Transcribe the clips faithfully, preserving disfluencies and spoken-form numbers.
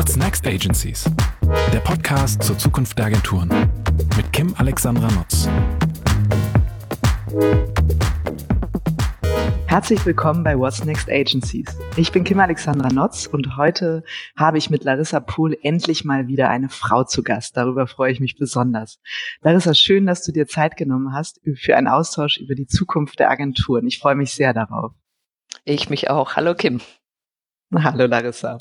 What's Next Agencies? Der Podcast zur Zukunft der Agenturen mit Kim Alexandra Notz. Herzlich willkommen bei What's Next Agencies. Ich bin Kim Alexandra Notz und heute habe ich mit Larissa Pohl endlich mal wieder eine Frau zu Gast. Darüber freue ich mich besonders. Larissa, schön, dass du dir Zeit genommen hast für einen Austausch über die Zukunft der Agenturen. Ich freue mich sehr darauf. Ich mich auch. Hallo Kim. Hallo Larissa.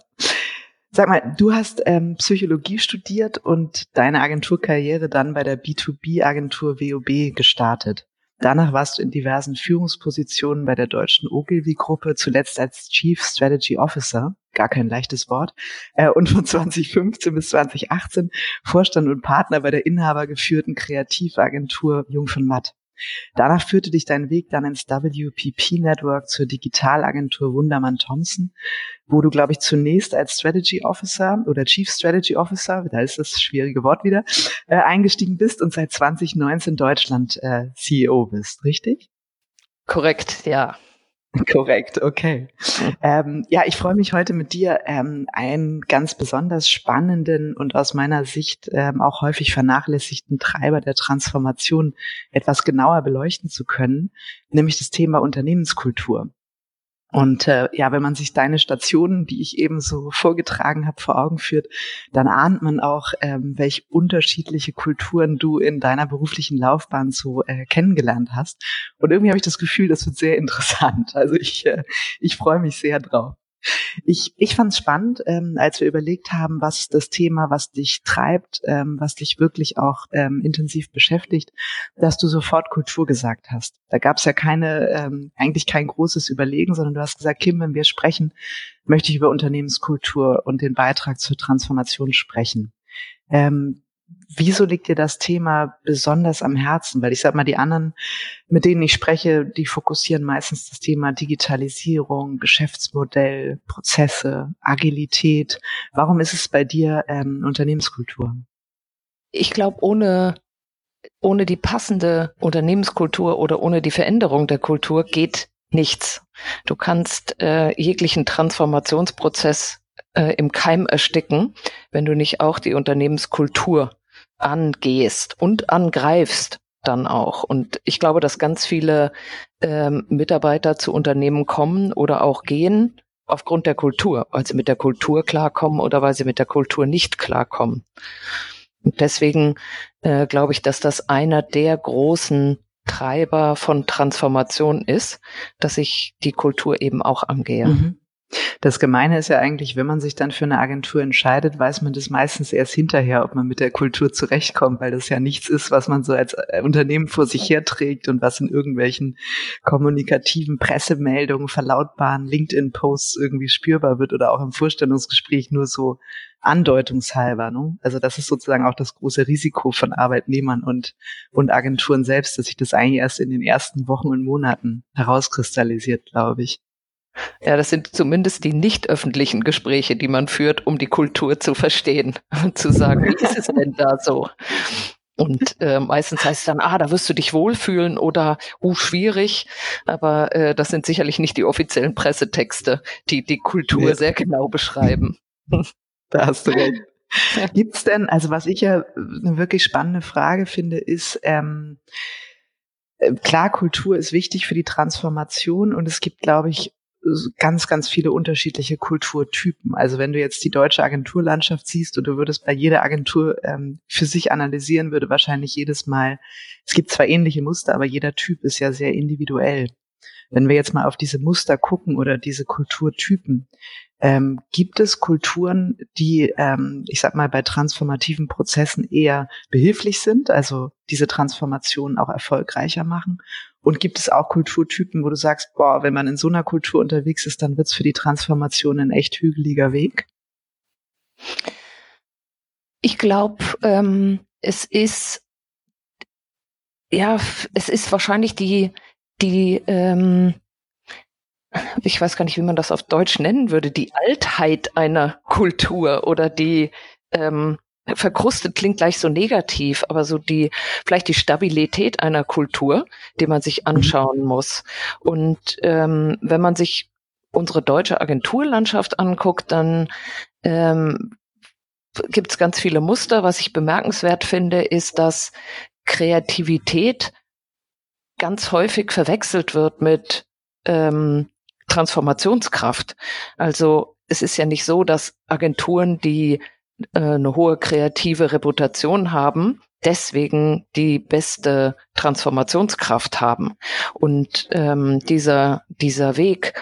Sag mal, du hast ähm, Psychologie studiert und deine Agenturkarriere dann bei der B zwei B-Agentur W O B gestartet. Danach warst du in diversen Führungspositionen bei der deutschen Ogilvy-Gruppe, zuletzt als Chief Strategy Officer, gar kein leichtes Wort, äh, und von zwanzig fünfzehn bis zwanzig achtzehn Vorstand und Partner bei der inhabergeführten Kreativagentur Jung von Matt. Danach führte dich dein Weg dann ins W P P-Network zur Digitalagentur Wundermann Thompson, wo du, glaube ich, zunächst als Strategy Officer oder Chief Strategy Officer, da ist das schwierige Wort wieder, äh, eingestiegen bist und seit zwanzig neunzehn Deutschland äh, C E O bist, richtig? Korrekt, ja. Korrekt, okay. Ähm, ja, ich freue mich heute mit dir, ähm, einen ganz besonders spannenden und aus meiner Sicht ähm, auch häufig vernachlässigten Treiber der Transformation etwas genauer beleuchten zu können, nämlich das Thema Unternehmenskultur. Und äh, ja, wenn man sich deine Stationen, die ich eben so vorgetragen habe, vor Augen führt, dann ahnt man auch, ähm, welche unterschiedliche Kulturen du in deiner beruflichen Laufbahn so äh, kennengelernt hast. Und irgendwie habe ich das Gefühl, das wird sehr interessant. Also ich, äh, ich freue mich sehr drauf. Ich, ich fand es spannend, ähm, als wir überlegt haben, was ist das Thema, was dich treibt, ähm, was dich wirklich auch ähm, intensiv beschäftigt, dass du sofort Kultur gesagt hast. Da gab es ja keine, ähm, eigentlich kein großes Überlegen, sondern du hast gesagt, Kim, wenn wir sprechen, möchte ich über Unternehmenskultur und den Beitrag zur Transformation sprechen. Ähm, Wieso liegt dir das Thema besonders am Herzen? Weil ich sag mal, die anderen, mit denen ich spreche, die fokussieren meistens das Thema Digitalisierung, Geschäftsmodell, Prozesse, Agilität. Warum ist es bei dir ähm, Unternehmenskultur? Ich glaube, ohne, ohne die passende Unternehmenskultur oder ohne die Veränderung der Kultur geht nichts. Du kannst äh, jeglichen Transformationsprozess äh, im Keim ersticken, wenn du nicht auch die Unternehmenskultur angehst und angreifst dann auch. Und ich glaube, dass ganz viele ähm, Mitarbeiter zu Unternehmen kommen oder auch gehen aufgrund der Kultur, weil sie mit der Kultur klarkommen oder weil sie mit der Kultur nicht klarkommen. Und deswegen äh, glaube ich, dass das einer der großen Treiber von Transformation ist, dass ich die Kultur eben auch angehe. Mhm. Das Gemeine ist ja eigentlich, wenn man sich dann für eine Agentur entscheidet, weiß man das meistens erst hinterher, ob man mit der Kultur zurechtkommt, weil das ja nichts ist, was man so als Unternehmen vor sich herträgt und was in irgendwelchen kommunikativen Pressemeldungen, verlautbaren LinkedIn-Posts irgendwie spürbar wird oder auch im Vorstellungsgespräch nur so andeutungshalber. Ne? Also das ist sozusagen auch das große Risiko von Arbeitnehmern und, und Agenturen selbst, dass sich das eigentlich erst in den ersten Wochen und Monaten herauskristallisiert, glaube ich. Ja, das sind zumindest die nicht öffentlichen Gespräche, die man führt, um die Kultur zu verstehen und zu sagen, wie ist es denn da so? Und äh, meistens heißt es dann, ah, da wirst du dich wohlfühlen oder, uh, schwierig. Aber äh, das sind sicherlich nicht die offiziellen Pressetexte, die die Kultur nee. sehr genau beschreiben. Da hast du recht. Gibt's denn, also was ich ja eine wirklich spannende Frage finde, ist, ähm, klar, Kultur ist wichtig für die Transformation und es gibt, glaube ich, ganz, ganz viele unterschiedliche Kulturtypen. Also wenn du jetzt die deutsche Agenturlandschaft siehst und du würdest bei jeder Agentur ähm, für sich analysieren, würde wahrscheinlich jedes Mal, es gibt zwar ähnliche Muster, aber jeder Typ ist ja sehr individuell. Wenn wir jetzt mal auf diese Muster gucken oder diese Kulturtypen, ähm, gibt es Kulturen, die, ähm, ich sag mal, bei transformativen Prozessen eher behilflich sind, also diese Transformation auch erfolgreicher machen? Und gibt es auch Kulturtypen, wo du sagst, boah, wenn man in so einer Kultur unterwegs ist, dann wird's für die Transformation ein echt hügeliger Weg? Ich glaube, ähm, es ist, ja, es ist wahrscheinlich die, die, ähm, ich weiß gar nicht, wie man das auf Deutsch nennen würde, die Altheit einer Kultur oder die, ähm, verkrustet klingt gleich so negativ, aber so die, vielleicht die Stabilität einer Kultur, die man sich anschauen muss. Und ähm, wenn man sich unsere deutsche Agenturlandschaft anguckt, dann ähm, gibt es ganz viele Muster. Was ich bemerkenswert finde, ist, dass Kreativität ganz häufig verwechselt wird mit ähm, Transformationskraft. Also es ist ja nicht so, dass Agenturen, die äh, eine hohe kreative Reputation haben, deswegen die beste Transformationskraft haben. Und ähm, dieser dieser Weg,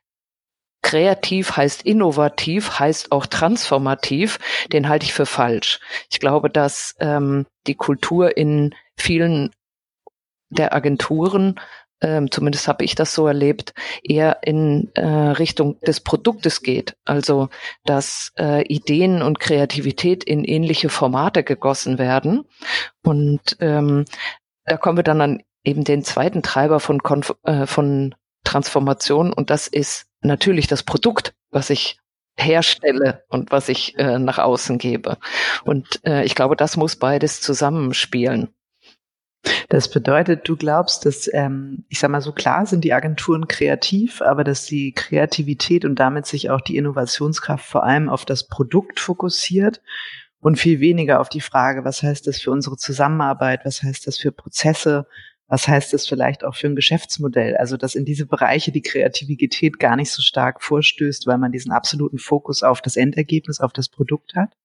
kreativ heißt innovativ, heißt auch transformativ, den halte ich für falsch. Ich glaube, dass ähm, die Kultur in vielen der Agenturen, ähm, zumindest habe ich das so erlebt, eher in äh, Richtung des Produktes geht. Also, dass äh, Ideen und Kreativität in ähnliche Formate gegossen werden. Und ähm, da kommen wir dann an eben den zweiten Treiber von, Konf- äh, von Transformation, und das ist natürlich das Produkt, was ich herstelle und was ich äh, nach außen gebe. Und äh, ich glaube, das muss beides zusammenspielen. Das bedeutet, du glaubst, dass, ähm, ich sag mal so, klar sind die Agenturen kreativ, aber dass die Kreativität und damit sich auch die Innovationskraft vor allem auf das Produkt fokussiert und viel weniger auf die Frage, was heißt das für unsere Zusammenarbeit, was heißt das für Prozesse, was heißt das vielleicht auch für ein Geschäftsmodell? Also, dass in diese Bereiche die Kreativität gar nicht so stark vorstößt, weil man diesen absoluten Fokus auf das Endergebnis, auf das Produkt hat?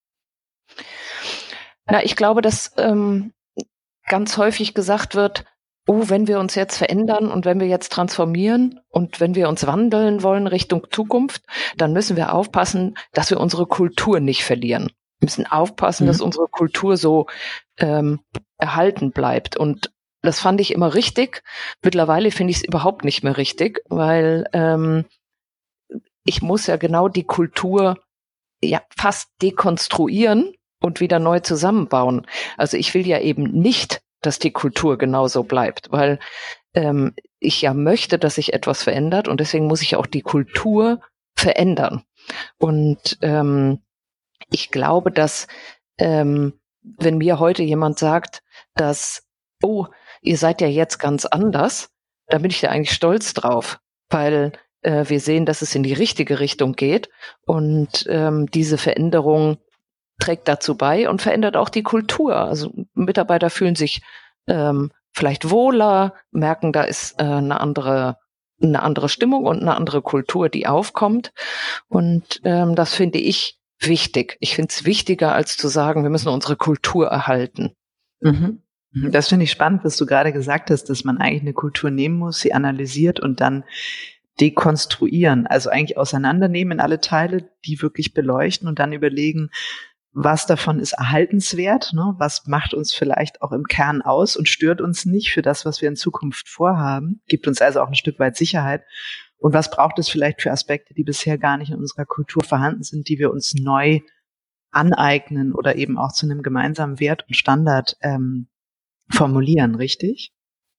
Na, ich glaube, dass ähm, ganz häufig gesagt wird, oh, wenn wir uns jetzt verändern und wenn wir jetzt transformieren und wenn wir uns wandeln wollen Richtung Zukunft, dann müssen wir aufpassen, dass wir unsere Kultur nicht verlieren. Wir müssen aufpassen, mhm. dass unsere Kultur so ähm, erhalten bleibt. Und das fand ich immer richtig. Mittlerweile finde ich es überhaupt nicht mehr richtig, weil ähm, ich muss ja genau die Kultur ja fast dekonstruieren und wieder neu zusammenbauen. Also ich will ja eben nicht, dass die Kultur genauso bleibt, weil ähm, ich ja möchte, dass sich etwas verändert, und deswegen muss ich auch die Kultur verändern. Und ähm, ich glaube, dass ähm, wenn mir heute jemand sagt, dass, oh, ihr seid ja jetzt ganz anders, dann bin ich ja eigentlich stolz drauf, weil äh, wir sehen, dass es in die richtige Richtung geht, und ähm, diese Veränderung trägt dazu bei und verändert auch die Kultur. Also Mitarbeiter fühlen sich ähm, vielleicht wohler, merken, da ist äh, eine andere eine andere Stimmung und eine andere Kultur, die aufkommt. Und ähm, das finde ich wichtig. Ich finde es wichtiger, als zu sagen, wir müssen unsere Kultur erhalten. Mhm. Das finde ich spannend, was du gerade gesagt hast, dass man eigentlich eine Kultur nehmen muss, sie analysiert und dann dekonstruieren, also eigentlich auseinandernehmen in alle Teile, die wirklich beleuchten und dann überlegen, was davon ist erhaltenswert, ne? Was macht uns vielleicht auch im Kern aus und stört uns nicht für das, was wir in Zukunft vorhaben, gibt uns also auch ein Stück weit Sicherheit. Und was braucht es vielleicht für Aspekte, die bisher gar nicht in unserer Kultur vorhanden sind, die wir uns neu aneignen oder eben auch zu einem gemeinsamen Wert und Standard ähm, formulieren, richtig?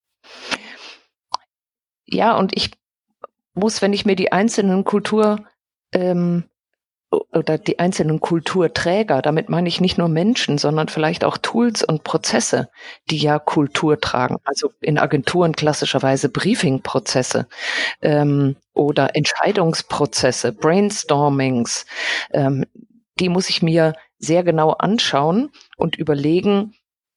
Ja, und ich muss, wenn ich mir die einzelnen Kultur ähm, oder die einzelnen Kulturträger, damit meine ich nicht nur Menschen, sondern vielleicht auch Tools und Prozesse, die ja Kultur tragen. Also in Agenturen klassischerweise Briefing-Prozesse ähm, oder Entscheidungsprozesse, Brainstormings. Ähm, die muss ich mir sehr genau anschauen und überlegen,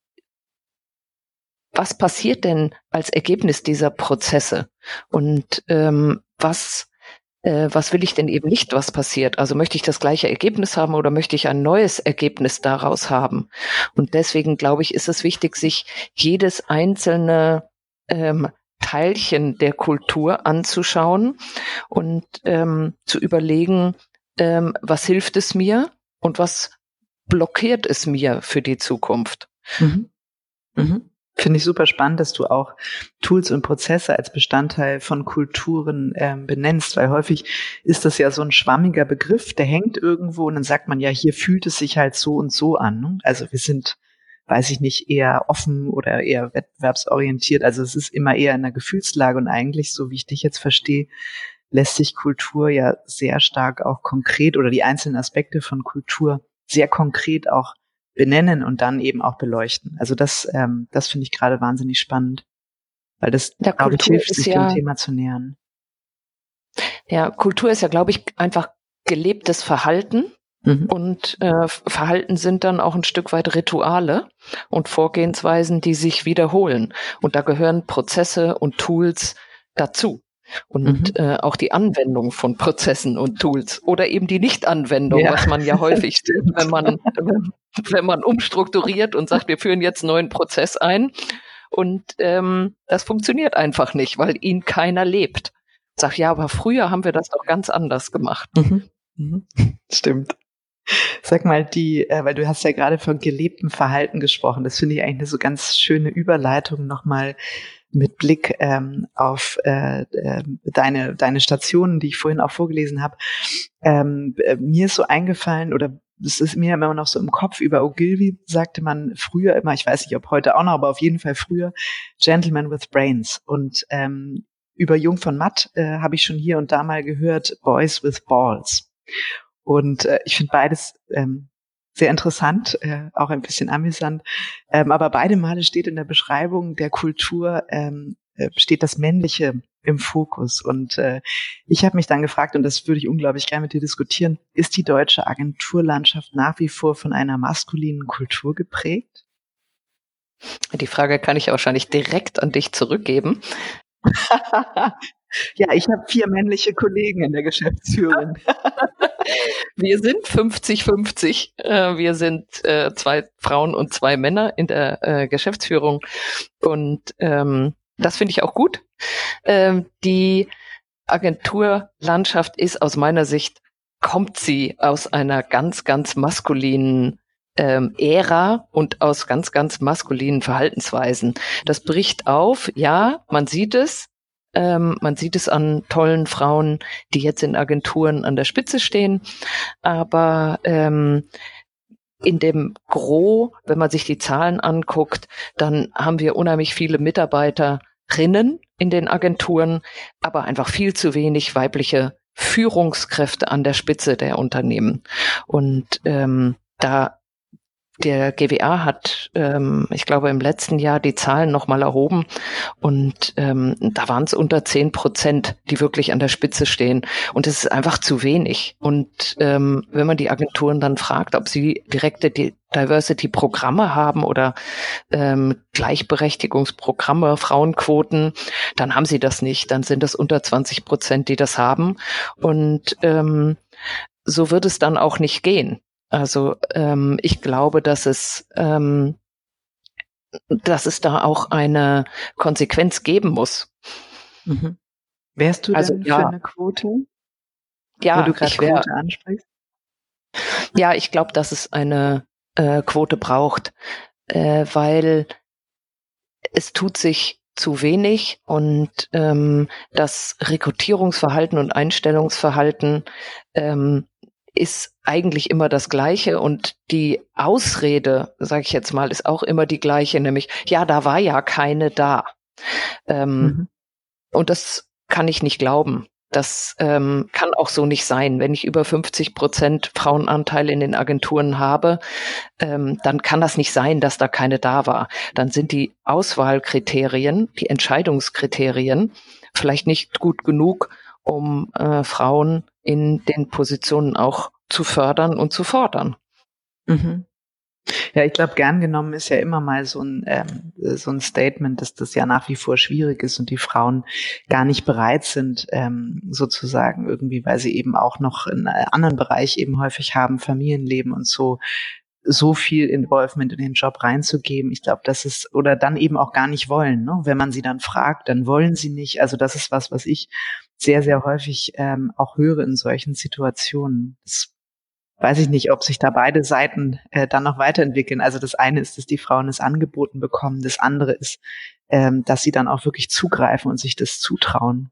was passiert denn als Ergebnis dieser Prozesse? Und ähm, was äh, was will ich denn eben nicht, was passiert? Also möchte ich das gleiche Ergebnis haben oder möchte ich ein neues Ergebnis daraus haben? Und deswegen glaube ich, ist es wichtig, sich jedes einzelne ähm, Teilchen der Kultur anzuschauen und ähm, zu überlegen, ähm, was hilft es mir und was blockiert es mir für die Zukunft. Mhm. Mhm. Finde ich super spannend, dass du auch Tools und Prozesse als Bestandteil von Kulturen ähm, benennst, weil häufig ist das ja so ein schwammiger Begriff, der hängt irgendwo und dann sagt man ja, hier fühlt es sich halt so und so an. Ne? Also wir sind, weiß ich nicht, eher offen oder eher wettbewerbsorientiert. Also es ist immer eher in einer Gefühlslage und eigentlich, so wie ich dich jetzt verstehe, lässt sich Kultur ja sehr stark auch konkret oder die einzelnen Aspekte von Kultur sehr konkret auch benennen und dann eben auch beleuchten. Also das, ähm, das finde ich gerade wahnsinnig spannend, weil das, glaube ich, hilft, sich ja, dem Thema zu nähern. Ja, Kultur ist ja, glaube ich, einfach gelebtes Verhalten. Mhm. Und äh, Verhalten sind dann auch ein Stück weit Rituale und Vorgehensweisen, die sich wiederholen. Und da gehören Prozesse und Tools dazu. Und mhm. äh, auch die Anwendung von Prozessen und Tools oder eben die Nichtanwendung, ja. was man ja häufig sieht, wenn man, wenn man umstrukturiert und sagt, wir führen jetzt einen neuen Prozess ein. Und ähm, das funktioniert einfach nicht, weil ihn keiner lebt. Ich sag, ja, aber früher haben wir das doch ganz anders gemacht. Mhm. Mhm. Stimmt. Sag mal, die, äh, weil du hast ja gerade von gelebtem Verhalten gesprochen. Das finde ich eigentlich eine so ganz schöne Überleitung nochmal mit Blick ähm, auf äh, äh, deine deine Stationen, die ich vorhin auch vorgelesen habe. Ähm, äh, mir ist so eingefallen, oder es ist mir immer noch so im Kopf, über Ogilvy sagte man früher immer, ich weiß nicht, ob heute auch noch, aber auf jeden Fall früher, Gentleman with Brains. Und ähm, über Jung von Matt äh, habe ich schon hier und da mal gehört, Boys with Balls. Und äh, ich finde beides ähm, sehr interessant, äh, auch ein bisschen amüsant. Ähm, aber beide Male steht in der Beschreibung der Kultur, ähm, äh, steht das Männliche im Fokus. Und äh, ich habe mich dann gefragt, und das würde ich unglaublich gerne mit dir diskutieren, ist die deutsche Agenturlandschaft nach wie vor von einer maskulinen Kultur geprägt? Die Frage kann ich wahrscheinlich direkt an dich zurückgeben. Ja, ich habe vier männliche Kollegen in der Geschäftsführung. Wir sind fünfzig fünfzig. Wir sind zwei Frauen und zwei Männer in der Geschäftsführung. Und ähm, das finde ich auch gut. Ähm, die Agenturlandschaft ist aus meiner Sicht, kommt sie aus einer ganz, ganz maskulinen ähm, Ära und aus ganz, ganz maskulinen Verhaltensweisen. Das bricht auf, ja, man sieht es. Ähm, man sieht es an tollen Frauen, die jetzt in Agenturen an der Spitze stehen. Aber ähm, in dem Gros, wenn man sich die Zahlen anguckt, dann haben wir unheimlich viele Mitarbeiterinnen in den Agenturen, aber einfach viel zu wenig weibliche Führungskräfte an der Spitze der Unternehmen. Und ähm, da der G W A hat, ähm, ich glaube, im letzten Jahr die Zahlen nochmal erhoben und ähm, da waren es unter zehn Prozent, die wirklich an der Spitze stehen. Und es ist einfach zu wenig. Und ähm, wenn man die Agenturen dann fragt, ob sie direkte Diversity-Programme haben oder ähm, Gleichberechtigungsprogramme, Frauenquoten, dann haben sie das nicht. Dann sind es unter zwanzig Prozent, die das haben. Und ähm, so wird es dann auch nicht gehen. Also ähm, ich glaube, dass es, ähm, dass es da auch eine Konsequenz geben muss. Mhm. Wärst du also, denn ja. für eine Quote? Ja, wo du gerade wär, Quote ansprichst? Ja, ich glaube, dass es eine äh, Quote braucht, äh, weil es tut sich zu wenig und ähm, das Rekrutierungsverhalten und Einstellungsverhalten ähm, ist eigentlich immer das Gleiche und die Ausrede, sage ich jetzt mal, ist auch immer die gleiche, nämlich, ja, da war ja keine da. Ähm, mhm. Und das kann ich nicht glauben. Das ähm, kann auch so nicht sein. Wenn ich über fünfzig Prozent Frauenanteil in den Agenturen habe, ähm, dann kann das nicht sein, dass da keine da war. Dann sind die Auswahlkriterien, die Entscheidungskriterien vielleicht nicht gut genug, um äh, Frauen in den Positionen auch zu fördern und zu fordern. Mhm. Ja, ich glaube, gern genommen ist ja immer mal so ein ähm, so ein Statement, dass das ja nach wie vor schwierig ist und die Frauen gar nicht bereit sind, ähm, sozusagen irgendwie, weil sie eben auch noch einen anderen Bereich eben häufig haben, Familienleben und so, so viel Involvement in den Job reinzugeben. Ich glaube, das ist, oder dann eben auch gar nicht wollen, ne? Wenn man sie dann fragt, dann wollen sie nicht. Also das ist was, was ich sehr, sehr häufig ähm, auch höre in solchen Situationen. Das weiß ich nicht, ob sich da beide Seiten äh, dann noch weiterentwickeln. Also das eine ist, dass die Frauen es angeboten bekommen. Das andere ist, ähm, dass sie dann auch wirklich zugreifen und sich das zutrauen.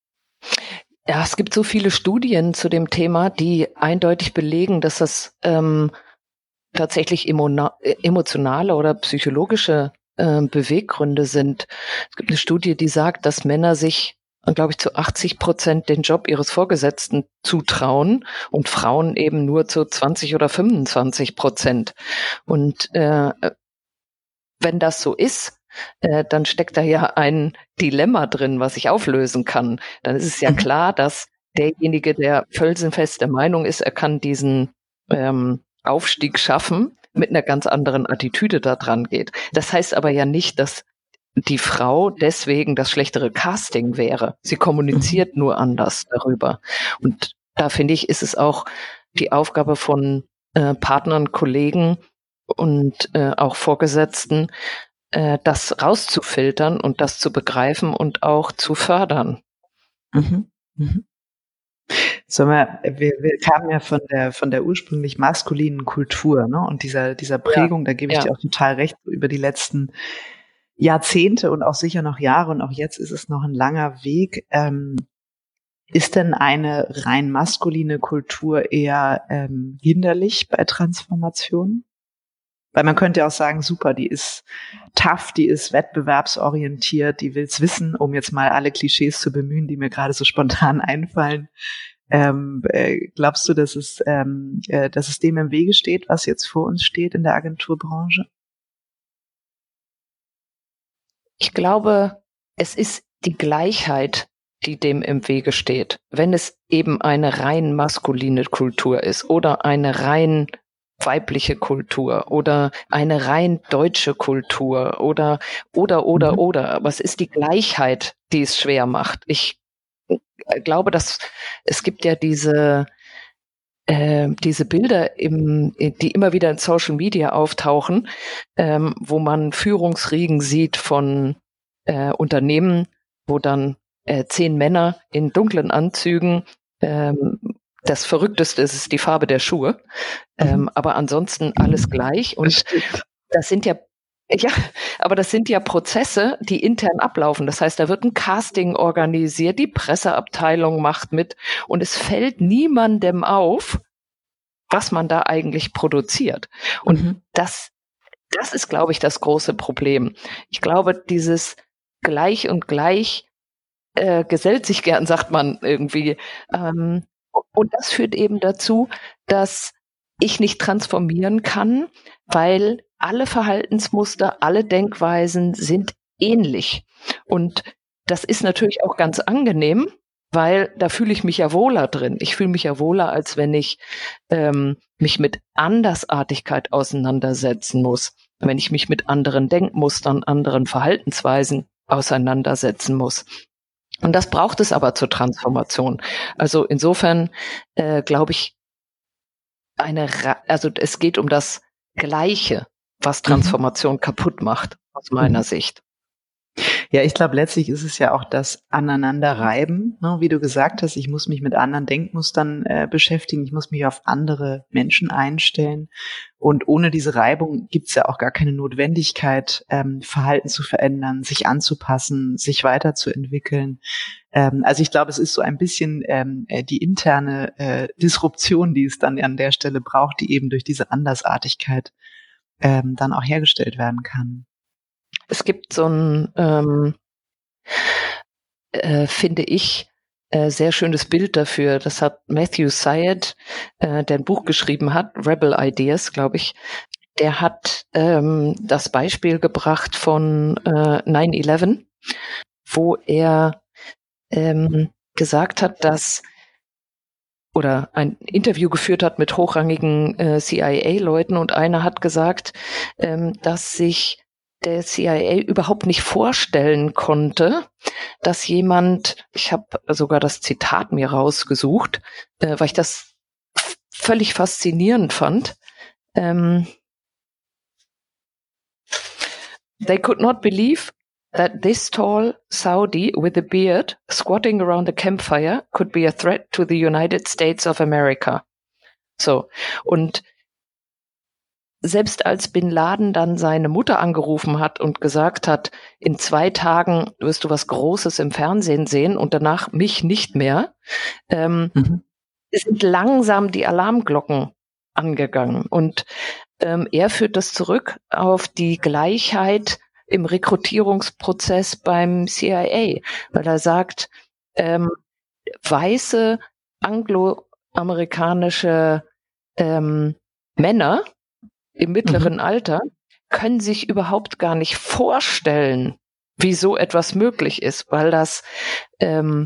Ja, es gibt so viele Studien zu dem Thema, die eindeutig belegen, dass das ähm, tatsächlich emotionale oder psychologische äh, Beweggründe sind. Es gibt eine Studie, die sagt, dass Männer sich, glaube ich, zu achtzig Prozent den Job ihres Vorgesetzten zutrauen und Frauen eben nur zu zwanzig oder fünfundzwanzig Prozent. Und äh, wenn das so ist, äh, dann steckt da ja ein Dilemma drin, was ich auflösen kann. Dann ist es ja klar, dass derjenige, der felsenfest der Meinung ist, er kann diesen ähm, Aufstieg schaffen, mit einer ganz anderen Attitüde da dran geht. Das heißt aber ja nicht, dass die Frau deswegen das schlechtere Casting wäre. Sie kommuniziert nur anders darüber. Und da finde ich, ist es auch die Aufgabe von äh, Partnern, Kollegen und äh, auch Vorgesetzten, äh, das rauszufiltern und das zu begreifen und auch zu fördern. Mhm. Mhm. So, wir, wir, wir kamen ja von der von der ursprünglich maskulinen Kultur, ne? Und dieser dieser Prägung, ja, da gebe ich ja. dir auch total recht, über die letzten Jahrzehnte und auch sicher noch Jahre und auch jetzt ist es noch ein langer Weg. Ähm, ist denn eine rein maskuline Kultur eher ähm, hinderlich bei Transformation? Weil man könnte auch sagen, super, die ist tough, die ist wettbewerbsorientiert, die will's wissen, um jetzt mal alle Klischees zu bemühen, die mir gerade so spontan einfallen. Ähm, äh, glaubst du, dass es, ähm, äh, dass es dem im Wege steht, was jetzt vor uns steht in der Agenturbranche? Ich glaube, es ist die Gleichheit, die dem im Wege steht. Wenn es eben eine rein maskuline Kultur ist oder eine rein weibliche Kultur oder eine rein deutsche Kultur oder, oder, oder, mhm. oder. Aber es ist die Gleichheit, die es schwer macht. Ich glaube, dass es gibt ja diese, äh, diese Bilder, im, die immer wieder in Social Media auftauchen, ähm, wo man Führungsriegen sieht von äh, Unternehmen, wo dann äh, zehn Männer in dunklen Anzügen, ähm, das Verrückteste ist, ist die Farbe der Schuhe, ähm, mhm. aber ansonsten alles gleich. Und das, das sind ja, ja, aber das sind ja Prozesse, die intern ablaufen. Das heißt, da wird ein Casting organisiert, die Presseabteilung macht mit und es fällt niemandem auf, was man da eigentlich produziert. Und mhm. das, das ist, glaube ich, das große Problem. Ich glaube, dieses Gleich und Gleich äh, gesellt sich gern, sagt man irgendwie. Ähm, Und das führt eben dazu, dass ich nicht transformieren kann, weil alle Verhaltensmuster, alle Denkweisen sind ähnlich. Und das ist natürlich auch ganz angenehm, weil da fühle ich mich ja wohler drin. Ich fühle mich ja wohler, als wenn ich ähm, mich mit Andersartigkeit auseinandersetzen muss, wenn ich mich mit anderen Denkmustern, anderen Verhaltensweisen auseinandersetzen muss. Und das braucht es aber zur Transformation. Also insofern äh, glaube ich, eine, also es geht um das Gleiche, was Transformation mhm. kaputt macht, aus meiner mhm. Sicht. Ja, ich glaube, letztlich ist es ja auch das Aneinanderreiben, ne? Wie du gesagt hast, ich muss mich mit anderen Denkmustern äh, beschäftigen, ich muss mich auf andere Menschen einstellen und ohne diese Reibung gibt's ja auch gar keine Notwendigkeit, ähm, Verhalten zu verändern, sich anzupassen, sich weiterzuentwickeln. Ähm, also ich glaube, es ist so ein bisschen ähm, die interne äh, Disruption, die es dann an der Stelle braucht, die eben durch diese Andersartigkeit ähm, dann auch hergestellt werden kann. Es gibt so ein, ähm, äh, finde ich, äh, sehr schönes Bild dafür. Das hat Matthew Syed, äh, der ein Buch geschrieben hat, Rebel Ideas, glaube ich. Der hat ähm, das Beispiel gebracht von äh, nine eleven, wo er ähm, gesagt hat, dass oder ein Interview geführt hat mit hochrangigen äh, C I A-Leuten und einer hat gesagt, ähm, dass sich der C I A überhaupt nicht vorstellen konnte, dass jemand, ich habe sogar das Zitat mir rausgesucht, äh, weil ich das f- völlig faszinierend fand. Ähm, They could not believe that this tall Saudi with a beard squatting around a campfire could be a threat to the United States of America. So, und selbst als Bin Laden dann seine Mutter angerufen hat und gesagt hat, in zwei Tagen wirst du was Großes im Fernsehen sehen und danach mich nicht mehr, ähm, mhm. sind langsam die Alarmglocken angegangen. Und ähm, er führt das zurück auf die Gleichheit im Rekrutierungsprozess beim C I A, weil er sagt, ähm, weiße angloamerikanische ähm, Männer im mittleren mhm. Alter können sich überhaupt gar nicht vorstellen, wie so etwas möglich ist, weil das ähm,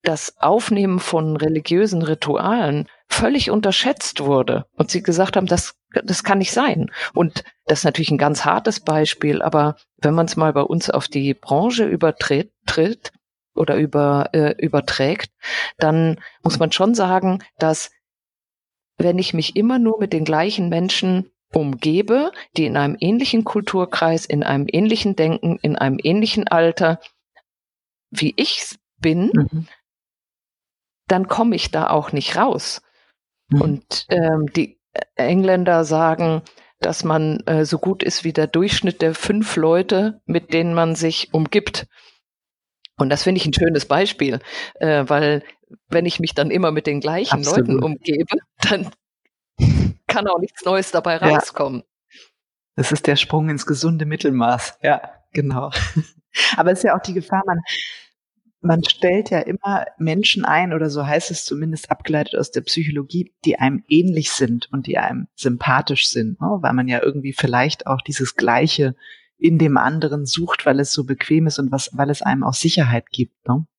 das Aufnehmen von religiösen Ritualen völlig unterschätzt wurde und sie gesagt haben, das, das kann nicht sein. Und das ist natürlich ein ganz hartes Beispiel, aber wenn man es mal bei uns auf die Branche übertritt tritt oder über, äh, überträgt, dann muss man schon sagen, dass wenn ich mich immer nur mit den gleichen Menschen umgebe, die in einem ähnlichen Kulturkreis, in einem ähnlichen Denken, in einem ähnlichen Alter, wie ich bin, mhm. dann komme ich da auch nicht raus. Mhm. Und ähm, die Engländer sagen, dass man äh, so gut ist wie der Durchschnitt der fünf Leute, mit denen man sich umgibt. Und das finde ich ein schönes Beispiel, äh, weil wenn ich mich dann immer mit den gleichen Absolut. Leuten umgebe, dann kann auch nichts Neues dabei rauskommen. Ja. Das ist der Sprung ins gesunde Mittelmaß. Ja, genau. Aber es ist ja auch die Gefahr, man Man stellt ja immer Menschen ein, oder so heißt es zumindest abgeleitet aus der Psychologie, die einem ähnlich sind und die einem sympathisch sind, ne? Weil man ja irgendwie vielleicht auch dieses Gleiche in dem anderen sucht, weil es so bequem ist und was, weil es einem auch Sicherheit gibt. Ne?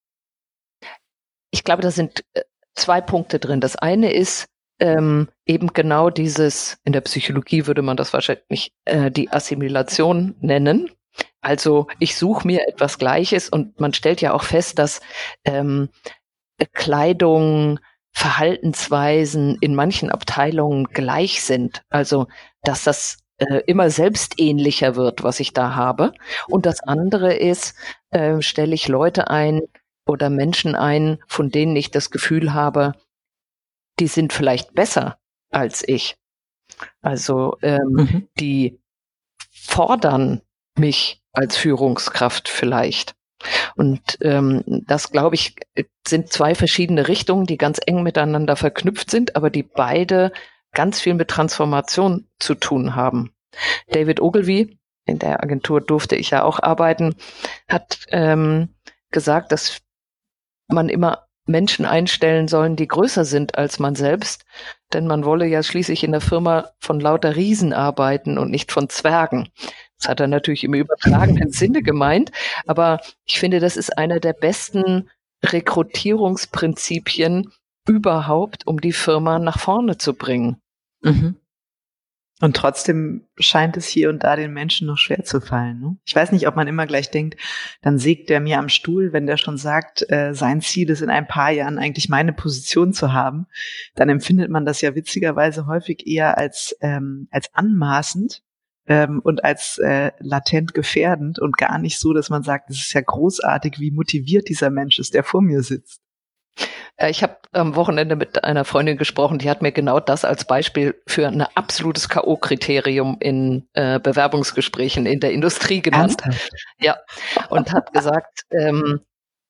Ich glaube, da sind zwei Punkte drin. Das eine ist ähm, eben genau dieses, in der Psychologie würde man das wahrscheinlich äh, die Assimilation nennen. Also ich suche mir etwas Gleiches und man stellt ja auch fest, dass ähm, Kleidung, Verhaltensweisen in manchen Abteilungen gleich sind. Also dass das äh, immer selbstähnlicher wird, was ich da habe. Und das andere ist, äh, stelle ich Leute ein oder Menschen ein, von denen ich das Gefühl habe, die sind vielleicht besser als ich. Also ähm, mhm. die fordern mich als Führungskraft vielleicht. Und ähm, das, glaube ich, sind zwei verschiedene Richtungen, die ganz eng miteinander verknüpft sind, aber die beide ganz viel mit Transformation zu tun haben. David Ogilvy, in der Agentur durfte ich ja auch arbeiten, hat ähm, gesagt, dass man immer Menschen einstellen sollen, die größer sind als man selbst, denn man wolle ja schließlich in der Firma von lauter Riesen arbeiten und nicht von Zwergen. Das hat er natürlich im übertragenen Sinne gemeint, aber ich finde, das ist einer der besten Rekrutierungsprinzipien überhaupt, um die Firma nach vorne zu bringen. Mhm. Und trotzdem scheint es hier und da den Menschen noch schwer zu fallen. Ne? Ich weiß nicht, ob man immer gleich denkt, dann sägt der mir am Stuhl, wenn der schon sagt, äh, sein Ziel ist in ein paar Jahren eigentlich meine Position zu haben. Dann empfindet man das ja witzigerweise häufig eher als ähm, als anmaßend ähm, und als äh, latent gefährdend und gar nicht so, dass man sagt, es ist ja großartig, wie motiviert dieser Mensch ist, der vor mir sitzt. Ich habe am Wochenende mit einer Freundin gesprochen, die hat mir genau das als Beispiel für ein absolutes K O-Kriterium in äh, Bewerbungsgesprächen in der Industrie genannt. Ernsthaft? Ja, und hat gesagt, ähm,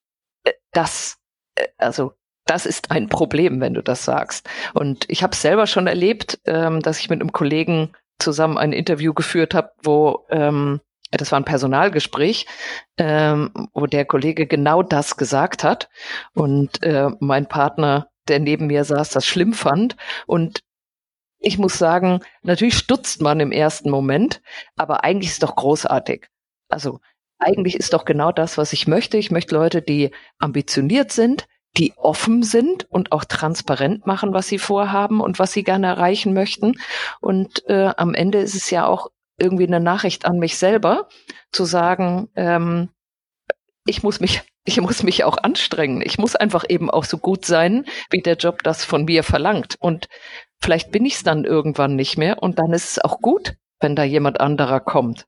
das, äh, also das ist ein Problem, wenn du das sagst. Und ich habe es selber schon erlebt, ähm, dass ich mit einem Kollegen zusammen ein Interview geführt habe, wo ähm, das war ein Personalgespräch, ähm, wo der Kollege genau das gesagt hat und äh, mein Partner, der neben mir saß, das schlimm fand. Und ich muss sagen, natürlich stutzt man im ersten Moment, aber eigentlich ist es doch großartig. Also eigentlich ist doch genau das, was ich möchte. Ich möchte Leute, die ambitioniert sind, die offen sind und auch transparent machen, was sie vorhaben und was sie gerne erreichen möchten. Und äh, am Ende ist es ja auch irgendwie eine Nachricht an mich selber, zu sagen, ähm, ich muss mich, ich muss mich auch anstrengen. Ich muss einfach eben auch so gut sein, wie der Job das von mir verlangt. Und vielleicht bin ich es dann irgendwann nicht mehr. Und dann ist es auch gut, wenn da jemand anderer kommt.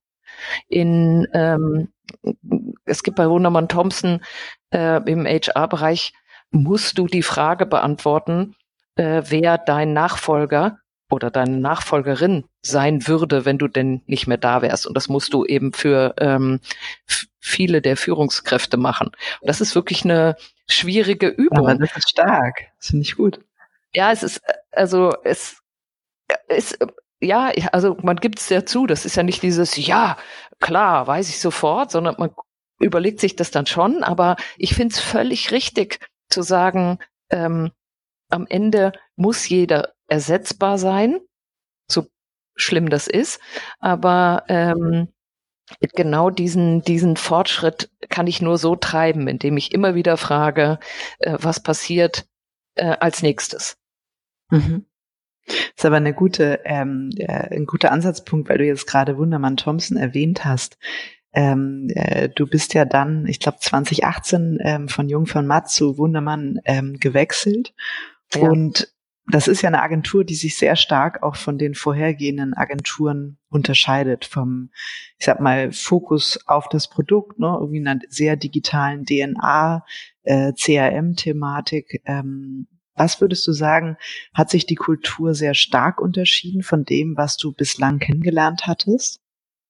In, ähm, es gibt bei Wundermann Thompson äh, im H R-Bereich, musst du die Frage beantworten, äh, wer dein Nachfolger oder deine Nachfolgerin sein würde, wenn du denn nicht mehr da wärst. Und das musst du eben für ähm, f- viele der Führungskräfte machen. Und das ist wirklich eine schwierige Übung. Aber das ist stark. Das finde ich gut. Ja, es ist, also es ist, ja, also man gibt es ja zu. Das ist ja nicht dieses, ja, klar, weiß ich sofort, sondern man überlegt sich das dann schon. Aber ich finde es völlig richtig zu sagen, ähm, am Ende muss jeder ersetzbar sein, so schlimm das ist, aber ähm, genau diesen, diesen Fortschritt kann ich nur so treiben, indem ich immer wieder frage, äh, was passiert äh, als nächstes. Mhm. Das ist aber eine gute, ähm, äh, ein guter Ansatzpunkt, weil du jetzt gerade Wundermann Thompson erwähnt hast. Ähm, äh, du bist ja dann, ich glaube zwanzig achtzehn ähm, von Jung von Matt zu Wundermann ähm, gewechselt. Ja. Und das ist ja eine Agentur, die sich sehr stark auch von den vorhergehenden Agenturen unterscheidet. Vom, ich sag mal, Fokus auf das Produkt, ne, irgendwie einer sehr digitalen D N A, äh, C R M-Thematik. Ähm, was würdest du sagen, hat sich die Kultur sehr stark unterschieden von dem, was du bislang kennengelernt hattest?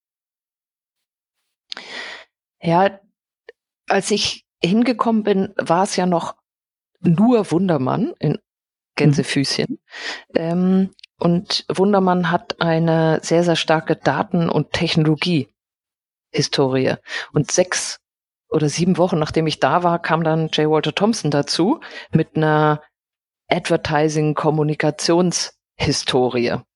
Ja, als ich hingekommen bin, war es ja noch nur Wundermann in Gänsefüßchen. Mhm. Ähm, und Wundermann hat eine sehr, sehr starke Daten- und Technologie-Historie. Und sechs oder sieben Wochen, nachdem ich da war, kam dann J. Walter Thompson dazu mit einer Advertising-Kommunikationshistorie. Mhm.